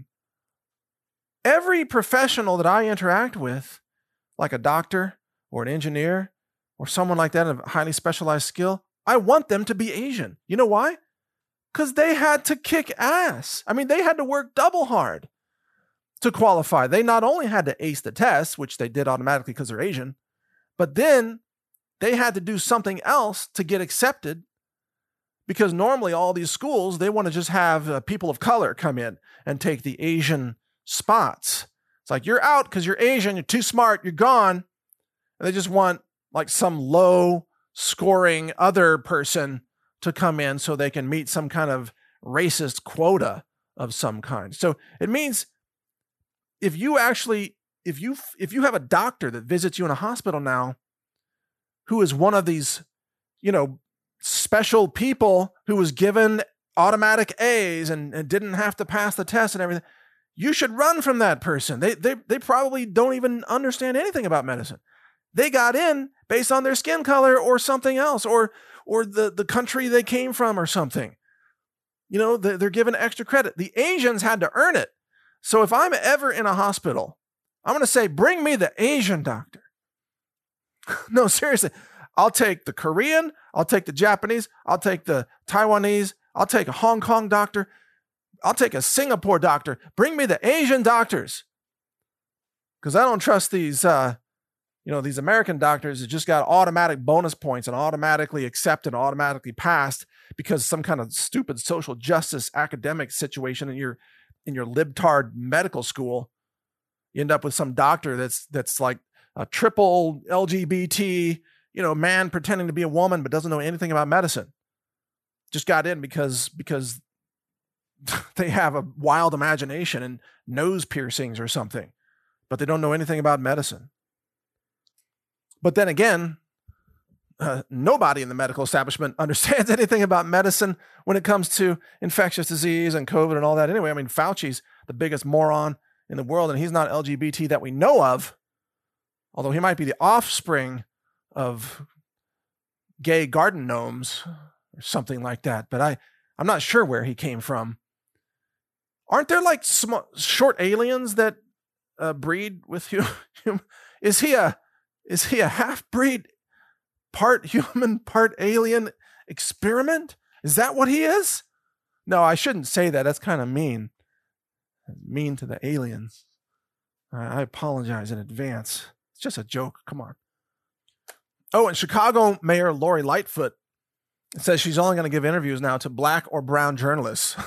every professional that I interact with, like a doctor or an engineer or someone like that of highly specialized skill, I want them to be Asian. You know why? Because they had to kick ass. I mean, they had to work double hard to qualify. They not only had to ace the test, which they did automatically because they're Asian, but then they had to do something else to get accepted, because normally all these schools, they want to just have uh, people of color come in and take the Asian spots. It's like, you're out because you're Asian, you're too smart, you're gone. And they just want like some low scoring other person to come in so they can meet some kind of racist quota of some kind. So it means if you actually, if you, if you have a doctor that visits you in a hospital now, who is one of these, you know, special people who was given automatic A's and, and didn't have to pass the test and everything, you should run from that person. They, they, they probably don't even understand anything about medicine. They got in based on their skin color or something else, or, or the, the country they came from or something. You know, they're given extra credit. The Asians had to earn it. So if I'm ever in a hospital, I'm going to say, bring me the Asian doctor. No, seriously. I'll take the Korean. I'll take the Japanese. I'll take the Taiwanese. I'll take a Hong Kong doctor. I'll take a Singapore doctor. Bring me the Asian doctors. Because I don't trust these, uh, you know, these American doctors that just got automatic bonus points and automatically accepted, automatically passed because some kind of stupid social justice academic situation in your in your libtard medical school. You end up with some doctor that's that's like a triple L G B T, you know, man pretending to be a woman but doesn't know anything about medicine. Just got in because because they have a wild imagination and nose piercings or something, but they don't know anything about medicine. But then again, uh, nobody in the medical establishment understands anything about medicine when it comes to infectious disease and COVID and all that. Anyway, I mean, Fauci's the biggest moron in the world, and he's not L G B T that we know of, although he might be the offspring of gay garden gnomes or something like that. But I, I'm not sure where he came from. Aren't there like sm- short aliens that uh, breed with you? Is he a is he a half-breed, part human, part alien experiment? Is that what he is? No, I shouldn't say that. That's kind of mean. Mean to the aliens. I apologize in advance. It's just a joke. Come on. Oh, and Chicago Mayor Lori Lightfoot says she's only going to give interviews now to black or brown journalists.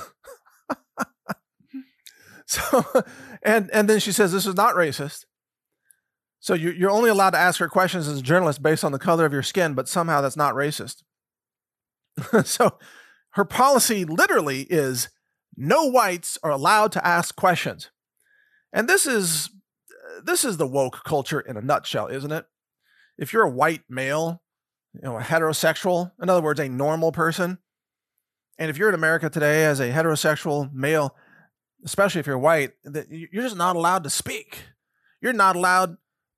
So, and and then she says this is not racist. So you, you're only allowed to ask her questions as a journalist based on the color of your skin, but somehow that's not racist. So her policy literally is no whites are allowed to ask questions. And this is this is the woke culture in a nutshell, isn't it? If you're a white male, you know, a heterosexual, in other words, a normal person, and if you're in America today as a heterosexual male, especially if you're white, that you're just not allowed to speak. You're not allowed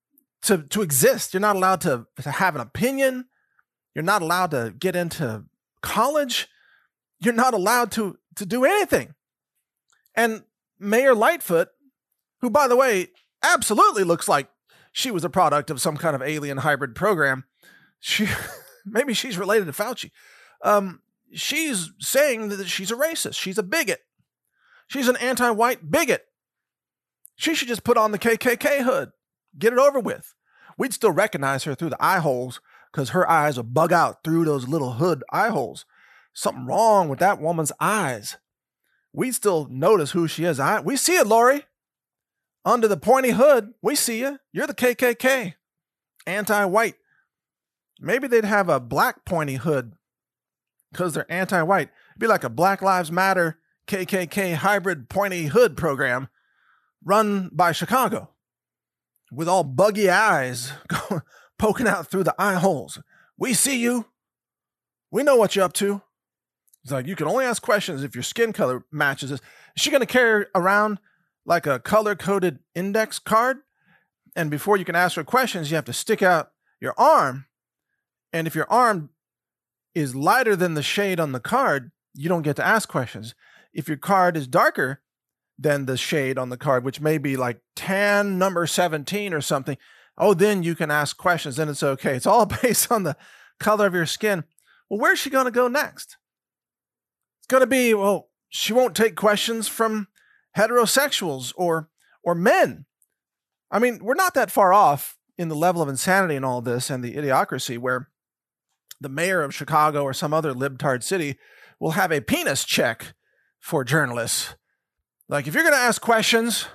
to, to exist. You're not allowed to, to have an opinion. You're not allowed to get into college. You're not allowed to, to do anything. And Mayor Lightfoot, who, by the way, absolutely looks like she was a product of some kind of alien hybrid program. She, maybe she's related to Fauci. Um, she's saying that she's a racist. She's a bigot. She's an anti-white bigot. She should just put on the K K K hood. Get it over with. We'd still recognize her through the eye holes because her eyes will bug out through those little hood eye holes. Something wrong with that woman's eyes. We'd still notice who she is. I, we see it, Lori. Under the pointy hood, we see you. You're the K K K. Anti-white. Maybe they'd have a black pointy hood because they're anti-white. It'd be like a Black Lives Matter K K K hybrid pointy hood program run by Chicago with all buggy eyes poking out through the eye holes. We see you. We know what you're up to. It's like, you can only ask questions if your skin color matches this. Is she going to carry around like a color-coded index card? And before you can ask her questions, you have to stick out your arm. And if your arm is lighter than the shade on the card, you don't get to ask questions. If your card is darker than the shade on the card, which may be like tan number seventeen or something, oh, then you can ask questions. Then it's okay. It's all based on the color of your skin. Well, where's she going to go next? It's going to be, well, she won't take questions from heterosexuals or or men. I mean, we're not that far off in the level of insanity in all this and the idiocracy where the mayor of Chicago or some other libtard city will have a penis check for journalists. Like, if you're going to ask questions,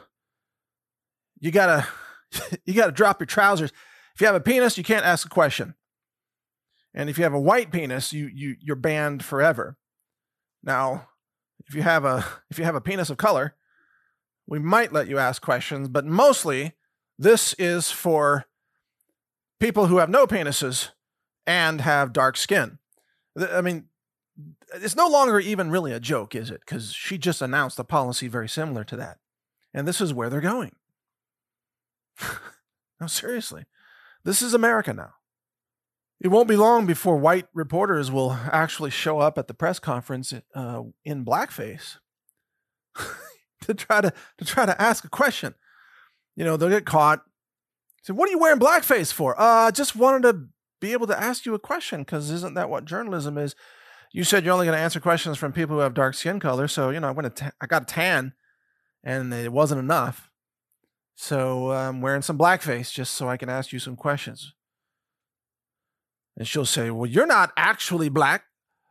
you gotta you gotta drop your trousers. If you have a penis, you can't ask a question. And if you have a white penis, you you you're banned forever. Now, if you have a if you have a penis of color, we might let you ask questions, but mostly this is for people who have no penises and have dark skin. I mean, it's no longer even really a joke, is it? Because she just announced a policy very similar to that. And this is where they're going. No, seriously. This is America now. It won't be long before white reporters will actually show up at the press conference uh, in blackface to try to to try to ask a question. You know, they'll get caught. Say, what are you wearing blackface for? Uh, I just wanted to be able to ask you a question, because isn't that what journalism is? You said you're only going to answer questions from people who have dark skin color. So, you know, I went to ta- I got a tan and it wasn't enough. So I'm wearing some blackface just so I can ask you some questions. And she'll say, well, you're not actually black.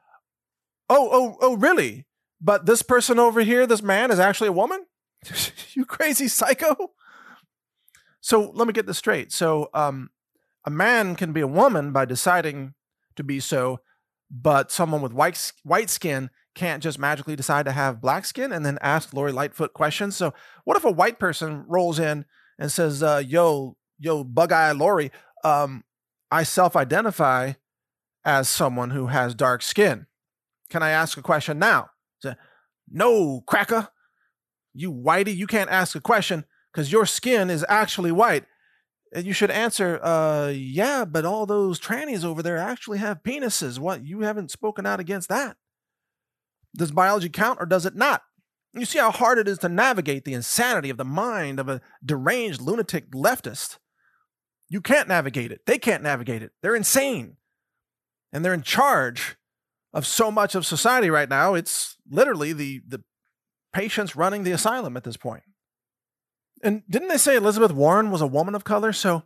Oh, oh, oh, really? But this person over here, this man, is actually a woman? You crazy psycho? So let me get this straight. So um, a man can be a woman by deciding to be so, but someone with white white skin can't just magically decide to have black skin and then ask Lori Lightfoot questions. So what if a white person rolls in and says, uh, yo, yo, bug-eye Lori, um, I self-identify as someone who has dark skin. Can I ask a question now? Say, no, cracker. You whitey, you can't ask a question because your skin is actually white. And you should answer, uh, yeah, but all those trannies over there actually have penises. What? You haven't spoken out against that. Does biology count or does it not? You see how hard it is to navigate the insanity of the mind of a deranged lunatic leftist. You can't navigate it. They can't navigate it. They're insane. And they're in charge of so much of society right now. It's literally the, the patients running the asylum at this point. And didn't they say Elizabeth Warren was a woman of color? So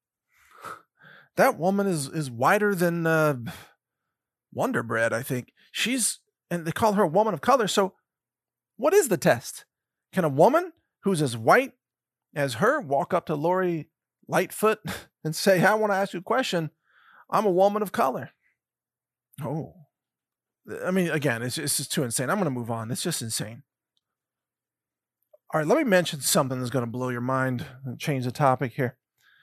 that woman is, is whiter than uh, Wonder Bread, I think. She's, and they call her a woman of color. So what is the test? Can a woman who's as white as her walk up to Lori Lightfoot and say, hey, I want to ask you a question. I'm a woman of color. Oh, I mean, again, it's, it's just too insane. I'm going to move on. It's just insane. All right, let me mention something that's going to blow your mind and change the topic here.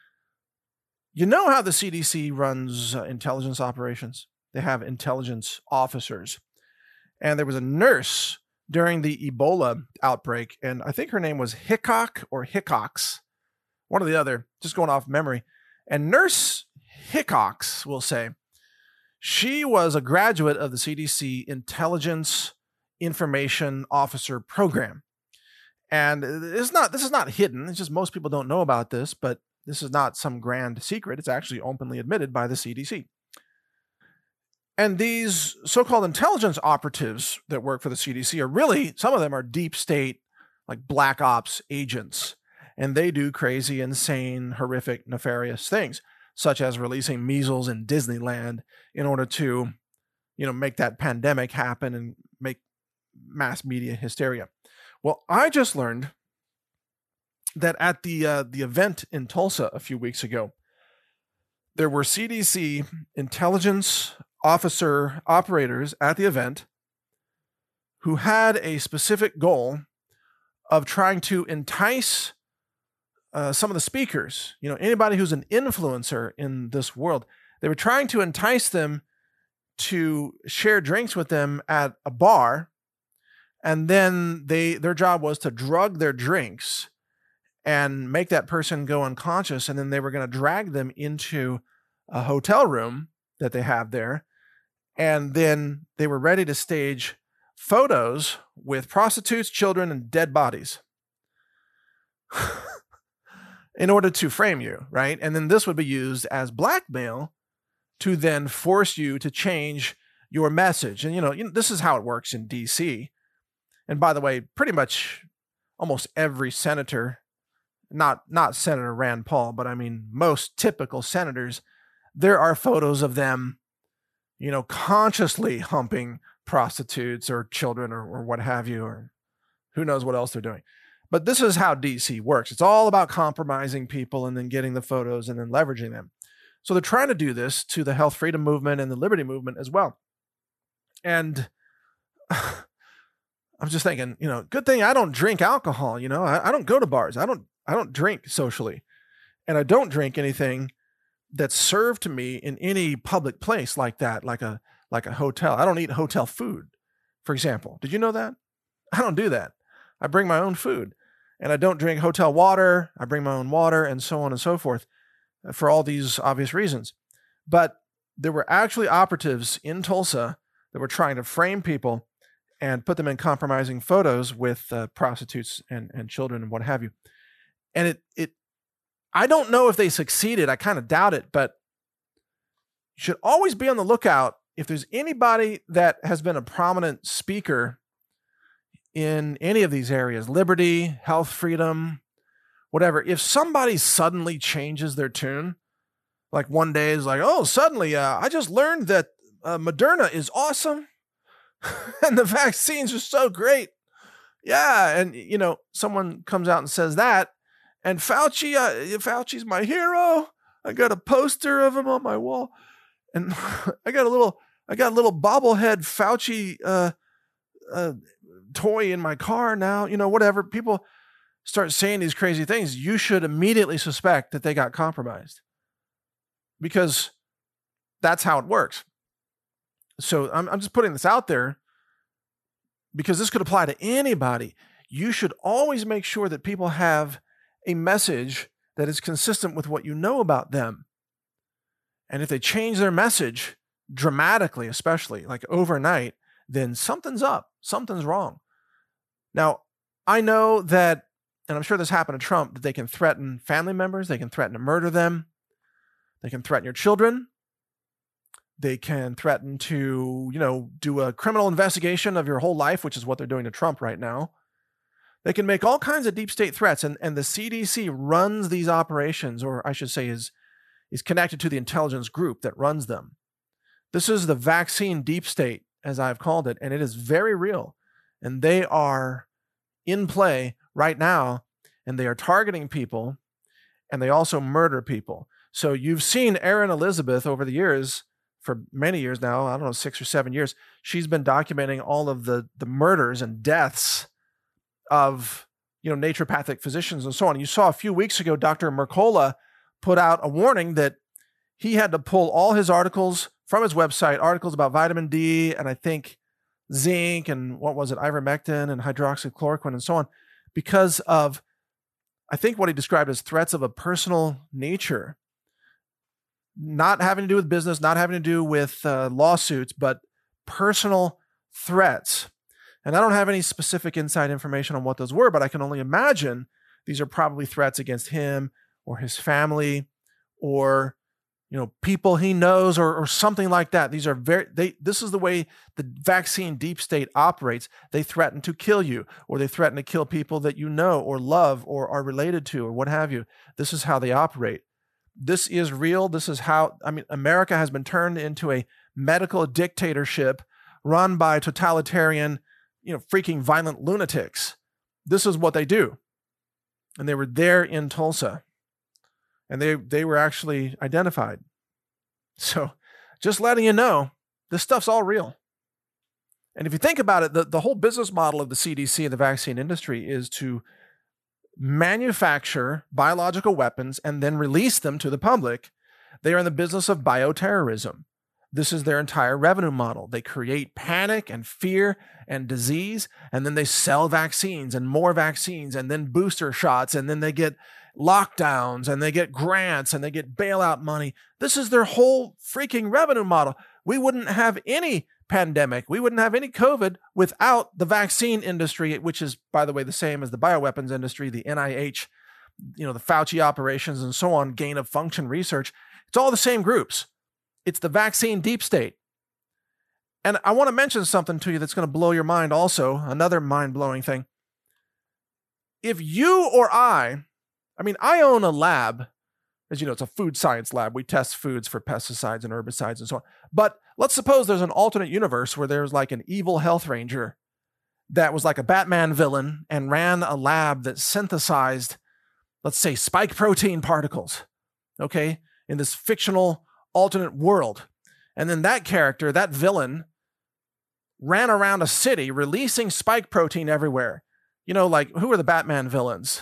You know how the C D C runs uh, intelligence operations? They have intelligence officers. And there was a nurse during the Ebola outbreak, and I think her name was Hickok or Hickox, one or the other, just going off memory. And Nurse Hickox, we'll say, she was a graduate of the C D C Intelligence Information Officer Program. And it's not, this is not hidden. It's just most people don't know about this, but this is not some grand secret. It's actually openly admitted by the C D C. And these so-called intelligence operatives that work for the C D C are really, some of them are deep state, like black ops agents. And they do crazy, insane, horrific, nefarious things, such as releasing measles in Disneyland in order to, you know, make that pandemic happen and make mass media hysteria. Well, I just learned that at the uh, the event in Tulsa a few weeks ago, there were C D C intelligence officer operators at the event who had a specific goal of trying to entice uh, some of the speakers, you know, anybody who's an influencer in this world. They were trying to entice them to share drinks with them at a bar, and then they their job was to drug their drinks and make that person go unconscious, and then they were going to drag them into a hotel room that they have there, and then they were ready to stage photos with prostitutes, children, and dead bodies in order to frame you, right? And then this would be used as blackmail to then force you to change your message. And, you know, you know, this is how it works in D C. And by the way, pretty much almost every senator, not, not Senator Rand Paul, but I mean, most typical senators, there are photos of them, you know, consciously humping prostitutes or children or, or what have you, or who knows what else they're doing. But this is how D C works. It's all about compromising people and then getting the photos and then leveraging them. So they're trying to do this to the health freedom movement and the liberty movement as well. And I'm just thinking, you know, good thing I don't drink alcohol. You know, I, I don't go to bars. I don't, I don't drink socially, and I don't drink anything that's served to me in any public place like that, like a, like a hotel. I don't eat hotel food, for example. Did you know that? I don't do that. I bring my own food, and I don't drink hotel water. I bring my own water, and so on and so forth, for all these obvious reasons. But there were actually operatives in Tulsa that were trying to frame people and put them in compromising photos with uh, prostitutes and, and children and what have you. And it, it, I don't know if they succeeded. I kind of doubt it, but you should always be on the lookout. If there's anybody that has been a prominent speaker in any of these areas, liberty, health freedom, whatever, if somebody suddenly changes their tune, like one day is like, oh, suddenly uh, I just learned that uh, Moderna is awesome and the vaccines are so great. Yeah. And, you know, someone comes out and says that, and Fauci, uh, Fauci's my hero. I got a poster of him on my wall, and I got a little, I got a little bobblehead Fauci uh, uh, toy in my car now. You know, whatever. People start saying these crazy things. You should immediately suspect that they got compromised, because that's how it works. So I'm, I'm just putting this out there because this could apply to anybody. You should always make sure that people have a message that is consistent with what you know about them. And if they change their message dramatically, especially like overnight, then something's up, something's wrong. Now, I know that, and I'm sure this happened to Trump, that they can threaten family members, they can threaten to murder them, they can threaten your children, they can threaten to, you know, do a criminal investigation of your whole life, which is what they're doing to Trump right now. They can make all kinds of deep state threats, and, and the C D C runs these operations, or I should say is, is connected to the intelligence group that runs them. This is the vaccine deep state, as I've called it, and it is very real. And they are in play right now, and they are targeting people, and they also murder people. So you've seen Erin Elizabeth over the years, for many years now, I don't know, six or seven years, she's been documenting all of the, the murders and deaths of, you know, naturopathic physicians and so on. You saw a few weeks ago, Doctor Mercola put out a warning that he had to pull all his articles from his website, articles about vitamin D and I think zinc and what was it, ivermectin and hydroxychloroquine and so on, because of, I think, what he described as threats of a personal nature. not having to do with business, not having to do with uh, lawsuits, but personal threats. And I don't have any specific inside information on what those were, but I can only imagine these are probably threats against him or his family or, you know, people he knows or, or something like that. These are very, they, this is the way the vaccine deep state operates. They threaten to kill you, or they threaten to kill people that you know or love or are related to or what have you. This is how they operate. This is real. This is how, I mean, America has been turned into a medical dictatorship run by totalitarian, you know, freaking violent lunatics. This is what they do. And they were there in Tulsa. And they, they were actually identified. So just letting you know, this stuff's all real. And if you think about it, the, the whole business model of the C D C and the vaccine industry is to manufacture biological weapons and then release them to the public. They are in the business of bioterrorism. This is their entire revenue model. They create panic and fear and disease, and then they sell vaccines and more vaccines and then booster shots, and then they get lockdowns and they get grants and they get bailout money. This is their whole freaking revenue model. We wouldn't have any pandemic. We wouldn't have any COVID without the vaccine industry, which is, by the way, the same as the bioweapons industry, the N I H, you know, the Fauci operations and so on, gain of function research. It's all the same groups. It's the vaccine deep state. And I want to mention something to you that's going to blow your mind also, another mind-blowing thing. If you or I, I mean, I own a lab. As you know, it's a food science lab. We test foods for pesticides and herbicides and so on. But let's suppose there's an alternate universe where there's like an evil health ranger that was like a Batman villain and ran a lab that synthesized, let's say, spike protein particles, okay, in this fictional alternate world. And then that character, that villain, ran around a city releasing spike protein everywhere. You know, like, who are the Batman villains?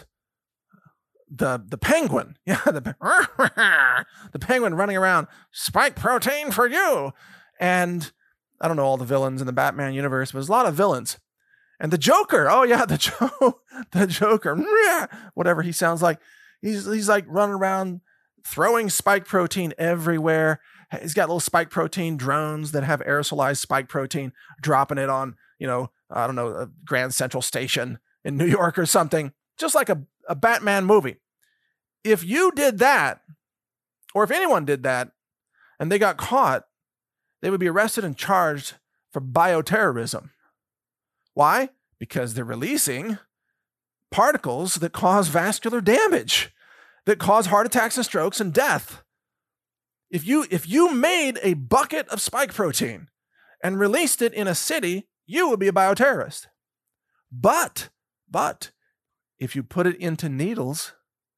The the penguin. Yeah, the, the penguin running around, spike protein for you. And I don't know all the villains in the Batman universe, but there's a lot of villains. And the Joker. Oh, yeah, the, jo- the Joker. Whatever he sounds like. He's, he's like running around throwing spike protein everywhere. He's got little spike protein drones that have aerosolized spike protein, dropping it on, you know, I don't know, a Grand Central Station in New York or something, just like a, a Batman movie. If you did that, or if anyone did that, and they got caught, they would be arrested and charged for bioterrorism. Why? Because they're releasing particles that cause vascular damage, that cause heart attacks and strokes and death. If you if you made a bucket of spike protein and released it in a city, you would be a bioterrorist. But, but, if you put it into needles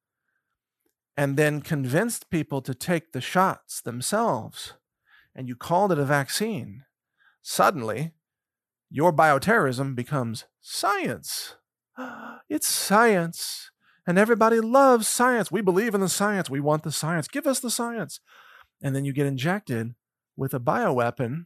and then convinced people to take the shots themselves and you called it a vaccine, suddenly your bioterrorism becomes science. It's science. And everybody loves science. We believe in the science. We want the science. Give us the science. And then you get injected with a bioweapon,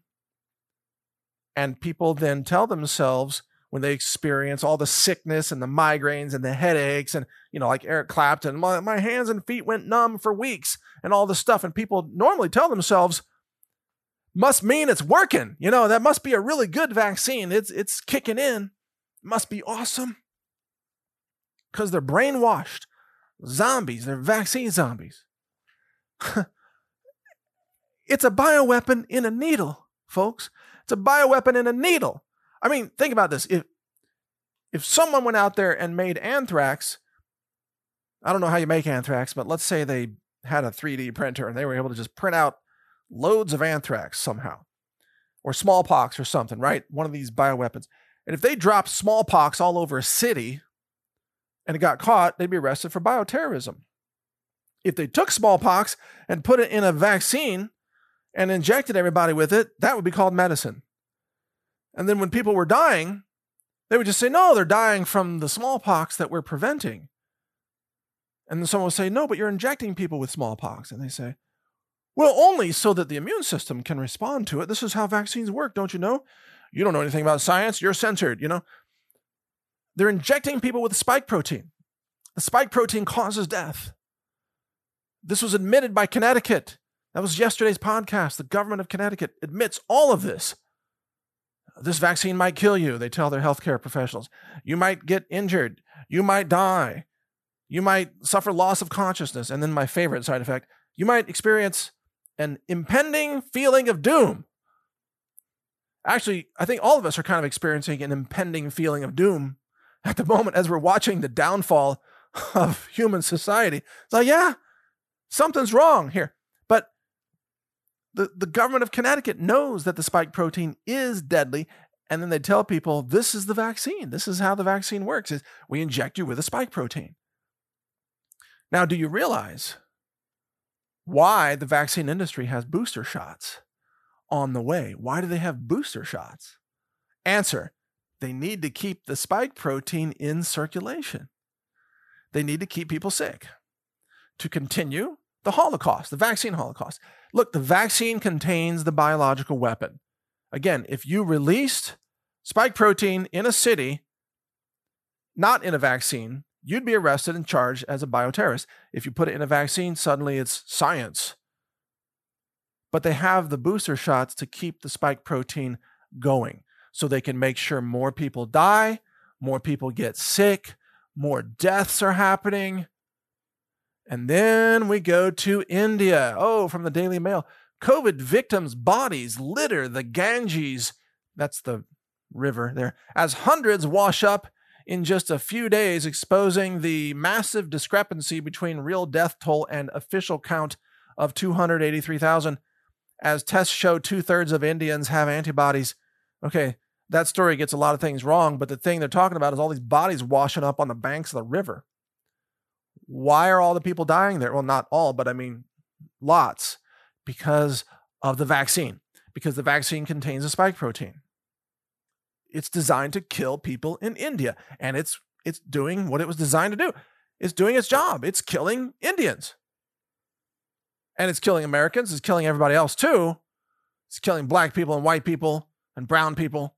and people then tell themselves, when they experience all the sickness and the migraines and the headaches, and, you know, like Eric Clapton, my, my hands and feet went numb for weeks and all this stuff. And people normally tell themselves, must mean it's working. You know, that must be a really good vaccine. It's, it's kicking in. Must be awesome. Because they're brainwashed. Zombies. They're vaccine zombies. It's a bioweapon in a needle, folks. It's a bioweapon in a needle. I mean, think about this. If if someone went out there and made anthrax, I don't know how you make anthrax, but let's say they had a three D printer and they were able to just print out loads of anthrax somehow, or smallpox or something, right? One of these bioweapons. And if they dropped smallpox all over a city and it got caught, they'd be arrested for bioterrorism. If they took smallpox and put it in a vaccine and injected everybody with it, that would be called medicine. And then when people were dying, they would just say, no, they're dying from the smallpox that we're preventing. And then someone would say, no, but you're injecting people with smallpox. And they say, well, only so that the immune system can respond to it. This is how vaccines work, don't you know? You don't know anything about science. You're censored, you know? They're injecting people with spike protein. The spike protein causes death. This was admitted by Connecticut. That was yesterday's podcast. The government of Connecticut admits all of this. This vaccine might kill you, they tell their healthcare professionals. You might get injured. You might die. You might suffer loss of consciousness. And then my favorite side effect, you might experience an impending feeling of doom. Actually, I think all of us are kind of experiencing an impending feeling of doom at the moment as we're watching the downfall of human society. It's like, yeah, something's wrong here. But the, the government of Connecticut knows that the spike protein is deadly, and then they tell people, this is the vaccine. This is how the vaccine works, is we inject you with a spike protein. Now, do you realize why the vaccine industry has booster shots on the way? Why do they have booster shots? Answer, they need to keep the spike protein in circulation. They need to keep people sick to continue the Holocaust, the vaccine Holocaust. Look, the vaccine contains the biological weapon. Again, if you released spike protein in a city, not in a vaccine, you'd be arrested and charged as a bioterrorist. If you put it in a vaccine, suddenly it's science. But they have the booster shots to keep the spike protein going so they can make sure more people die, more people get sick, more deaths are happening. And then we go to India. Oh, from the Daily Mail. COVID victims' bodies litter the Ganges, that's the river there, as hundreds wash up in just a few days, exposing the massive discrepancy between real death toll and official count of two hundred eighty-three thousand. As tests show two-thirds of Indians have antibodies. Okay, that story gets a lot of things wrong, but the thing they're talking about is all these bodies washing up on the banks of the river. Why are all the people dying there? Well, not all, but I mean, lots. Because of the vaccine. Because the vaccine contains a spike protein. It's designed to kill people in India, and it's it's doing what it was designed to do. It's doing its job. It's killing Indians. And it's killing Americans. It's killing everybody else too. It's killing black people and white people and brown people.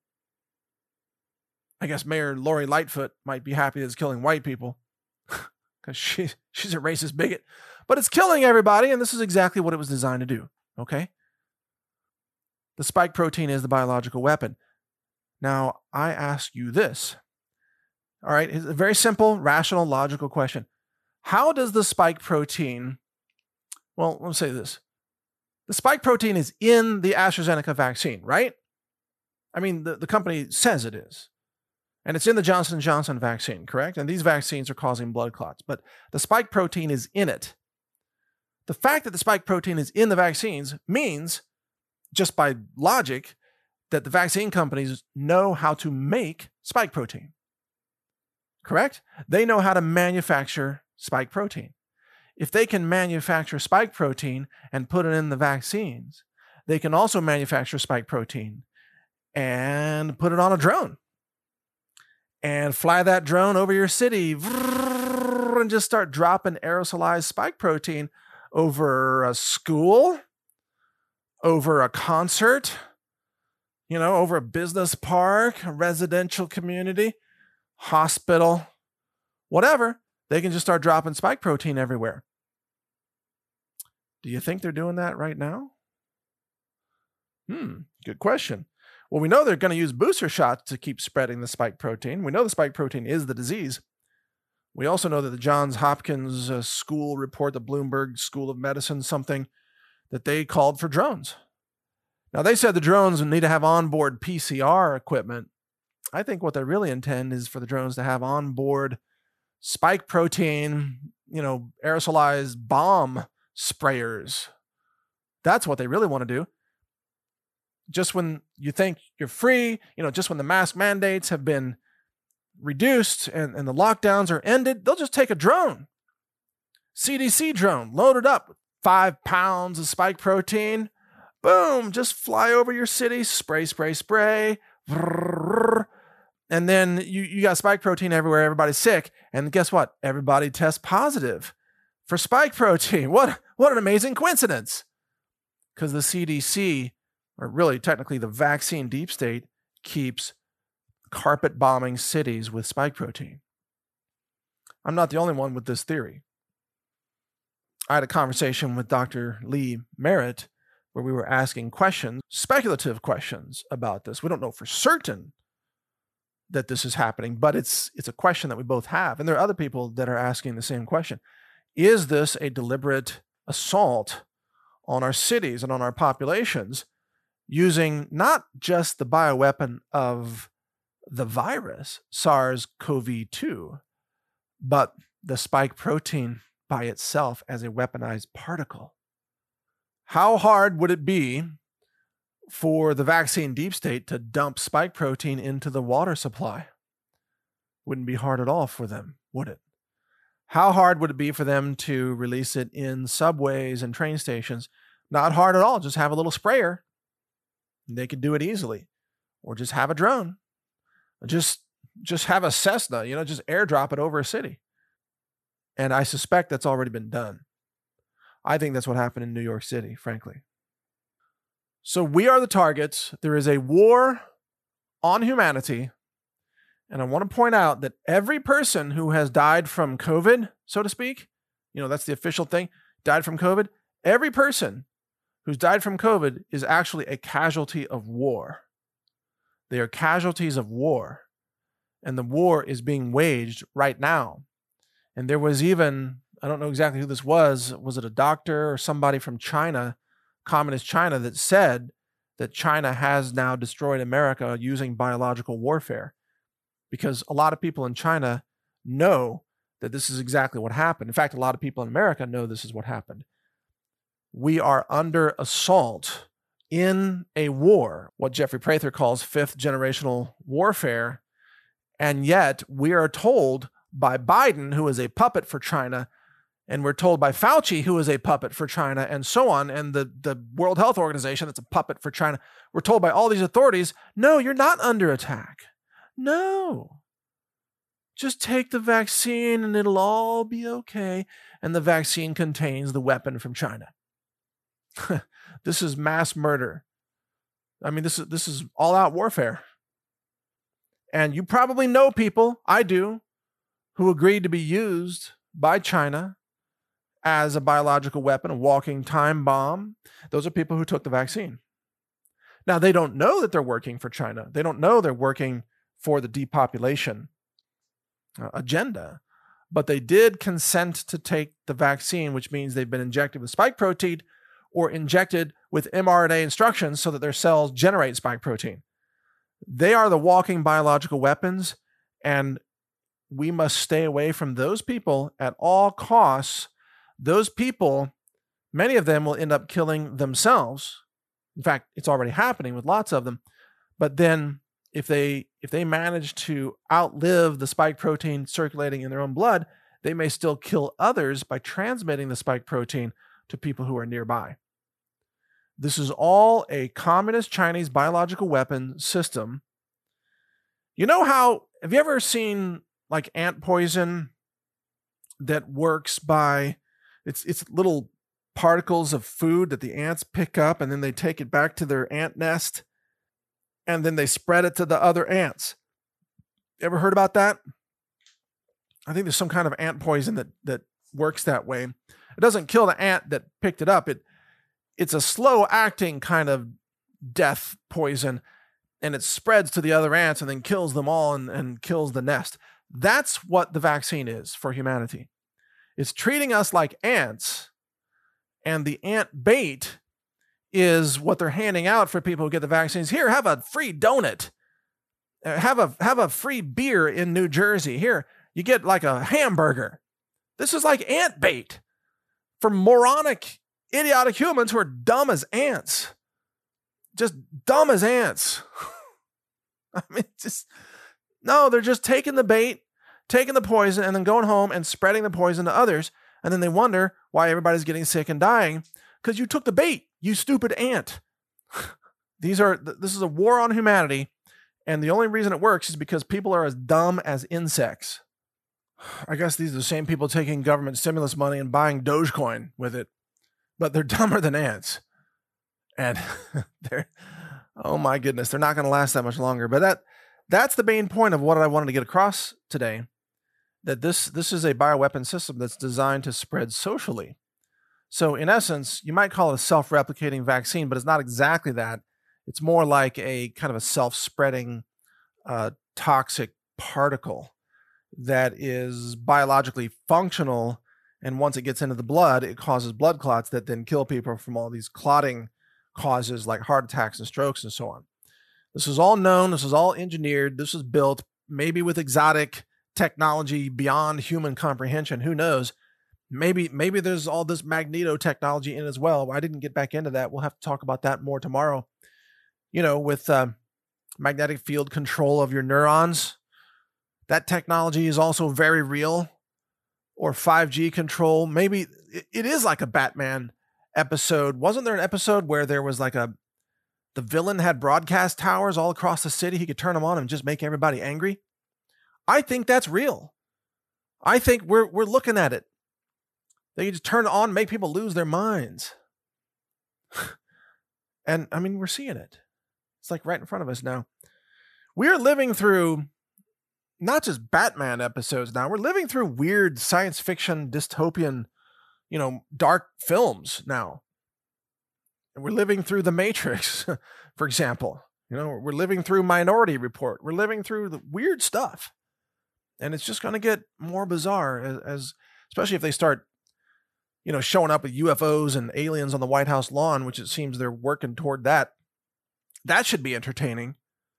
I guess Mayor Lori Lightfoot might be happy that it's killing white people because she, she's a racist bigot. But it's killing everybody, and this is exactly what it was designed to do, okay? The spike protein is the biological weapon. Now, I ask you this. All right, it's a very simple, rational, logical question. How does the spike protein, well, let me say this. The spike protein is in the AstraZeneca vaccine, right? I mean, the, the company says it is. And it's in the Johnson and Johnson vaccine, correct? And these vaccines are causing blood clots, but the spike protein is in it. The fact that the spike protein is in the vaccines means, just by logic, that the vaccine companies know how to make spike protein. Correct? They know how to manufacture spike protein. If they can manufacture spike protein and put it in the vaccines, they can also manufacture spike protein and put it on a drone and fly that drone over your city and just start dropping aerosolized spike protein over a school, over a concert, you know, over a business park, a residential community, hospital, whatever. They can just start dropping spike protein everywhere. Do you think they're doing that right now? Hmm, good question. Well, we know they're going to use booster shots to keep spreading the spike protein. We know the spike protein is the disease. We also know that the Johns Hopkins uh, school report, the Bloomberg School of Medicine, something that they called for drones. Now, they said the drones need to have onboard P C R equipment. I think what they really intend is for the drones to have onboard spike protein, you know, aerosolized bomb sprayers. That's what they really want to do. Just when you think you're free, you know, just when the mask mandates have been reduced and, and the lockdowns are ended, they'll just take a drone, C D C drone, load it up with five pounds of spike protein. Boom, just fly over your city, spray, spray, spray. And then you, you got spike protein everywhere. Everybody's sick. And guess what? Everybody tests positive for spike protein. What, what an amazing coincidence. Because the C D C, or really technically the vaccine deep state, keeps carpet bombing cities with spike protein. I'm not the only one with this theory. I had a conversation with Doctor Lee Merritt where we were asking questions, speculative questions about this. We don't know for certain that this is happening, but it's it's a question that we both have. And there are other people that are asking the same question. Is this a deliberate assault on our cities and on our populations using not just the bioweapon of the virus, SARS-C o V two, but the spike protein by itself as a weaponized particle? How hard would it be for the vaccine deep state to dump spike protein into the water supply? Wouldn't be hard at all for them, would it? How hard would it be for them to release it in subways and train stations? Not hard at all. Just have a little sprayer. They could do it easily. Or just have a drone. Just, just have a Cessna, you know, just airdrop it over a city. And I suspect that's already been done. I think that's what happened in New York City, frankly. So we are the targets. There is a war on humanity. And I want to point out that every person who has died from COVID, so to speak, you know, that's the official thing, died from COVID. Every person who's died from COVID is actually a casualty of war. They are casualties of war. And the war is being waged right now. And there was even, I don't know exactly who this was, was it a doctor or somebody from China, communist China, that said that China has now destroyed America using biological warfare? Because a lot of people in China know that this is exactly what happened. In fact, a lot of people in America know this is what happened. We are under assault in a war, what Jeffrey Prather calls fifth generational warfare. And yet we are told by Biden, who is a puppet for China, and we're told by Fauci, who is a puppet for China, and so on, and the, the World Health Organization, that's a puppet for China. We're told by all these authorities, no, you're not under attack. No. Just take the vaccine and it'll all be okay. And the vaccine contains the weapon from China. This is mass murder. I mean, this is this is all-out warfare. And you probably know people, I do, who agreed to be used by China as a biological weapon, a walking time bomb. Those are people who took the vaccine. Now, they don't know that they're working for China. They don't know they're working for the depopulation uh, agenda, but they did consent to take the vaccine, which means they've been injected with spike protein or injected with mRNA instructions so that their cells generate spike protein. They are the walking biological weapons, and we must stay away from those people at all costs. Those people, many of them will end up killing themselves. In fact, it's already happening with lots of them. But then if they if they manage to outlive the spike protein circulating in their own blood, they may still kill others by transmitting the spike protein to people who are nearby. This is all a communist Chinese biological weapon system. You know how, have you ever seen like ant poison that works by, it's it's little particles of food that the ants pick up and then they take it back to their ant nest and then they spread it to the other ants? You ever heard about that? I think there's some kind of ant poison that that works that way. It doesn't kill the ant that picked it up. It it's a slow acting kind of death poison, and it spreads to the other ants and then kills them all and, and kills the nest. That's what the vaccine is for humanity. It's treating us like ants, and the ant bait is what they're handing out for people who get the vaccines. Here, have a free donut. Have a have a free beer in New Jersey. Here, you get like a hamburger. This is like ant bait for moronic, idiotic humans who are dumb as ants. Just dumb as ants. I mean, just, no, they're just taking the bait, taking the poison, and then going home and spreading the poison to others. And then they wonder why everybody's getting sick and dying. Because you took the bait, you stupid ant. These are, this is a war on humanity. And the only reason it works is because people are as dumb as insects. I guess these are the same people taking government stimulus money and buying Dogecoin with it. But they're dumber than ants. And they're, oh my goodness, they're not going to last that much longer. But that that's the main point of what I wanted to get across today. That this this is a bioweapon system that's designed to spread socially. So in essence, you might call it a self-replicating vaccine, but it's not exactly that. It's more like a kind of a self-spreading uh, toxic particle that is biologically functional. And once it gets into the blood, it causes blood clots that then kill people from all these clotting causes like heart attacks and strokes and so on. This is all known. This is all engineered. This is built maybe with exotic technology beyond human comprehension. Who knows? Maybe maybe there's all this magneto technology in as well. I didn't get back into that. We'll have to talk about that more tomorrow. You know, with uh, magnetic field control of your neurons. That technology is also very real. Or five G control. Maybe it is like a Batman episode. Wasn't there an episode where there was like a, the villain had broadcast towers all across the city? He could turn them on and just make everybody angry. I think that's real. I think we're we're looking at it. They can just turn it on, make people lose their minds. And I mean, we're seeing it. It's like right in front of us now. We're living through not just Batman episodes now. We're living through weird science fiction, dystopian, you know, dark films now. And we're living through The Matrix, for example. You know, we're living through Minority Report. We're living through the weird stuff. And it's just going to get more bizarre as, as, especially if they start, you know, showing up with U F Os and aliens on the White House lawn, which it seems they're working toward that. That should be entertaining.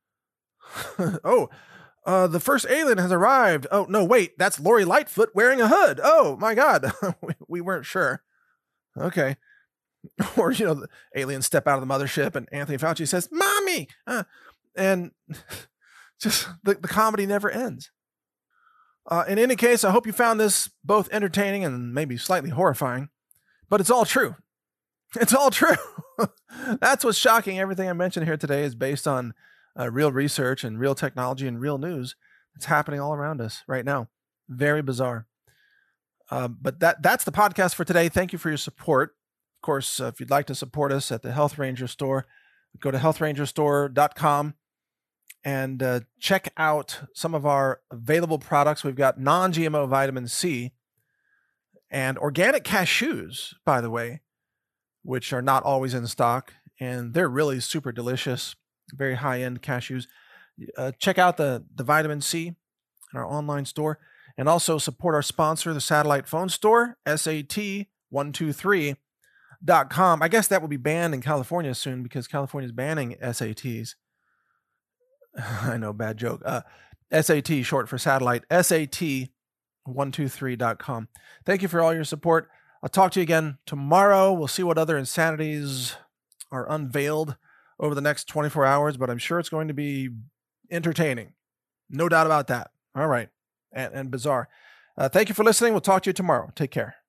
oh, Uh, the first alien has arrived. Oh, no, wait, that's Lori Lightfoot wearing a hood. Oh, my God. we, we weren't sure. Okay. Or, you know, the aliens step out of the mothership and Anthony Fauci says, Mommy! Uh, and just the, the comedy never ends. Uh, in any case, I hope you found this both entertaining and maybe slightly horrifying, but it's all true. It's all true. That's what's shocking. Everything I mentioned here today is based on Uh, real research and real technology and real news that's happening all around us right now. Very bizarre. Um, but that that's the podcast for today. Thank you for your support. Of course, uh, if you'd like to support us at the Health Ranger store, go to health ranger store dot com and uh, check out some of our available products. We've got non-G M O vitamin C and organic cashews, by the way, which are not always in stock, and they're really super delicious. Very high-end cashews. Uh, check out the, the vitamin C in our online store, and also support our sponsor, the Satellite Phone Store, S A T one two three dot com. I guess that will be banned in California soon because California is banning S A Ts. I know, bad joke. Uh, S A T, short for satellite, S A T one two three dot com. Thank you for all your support. I'll talk to you again tomorrow. We'll see what other insanities are unveiled over the next twenty-four hours, but I'm sure it's going to be entertaining. No doubt about that. All right. And, and bizarre. Uh, thank you for listening. We'll talk to you tomorrow. Take care.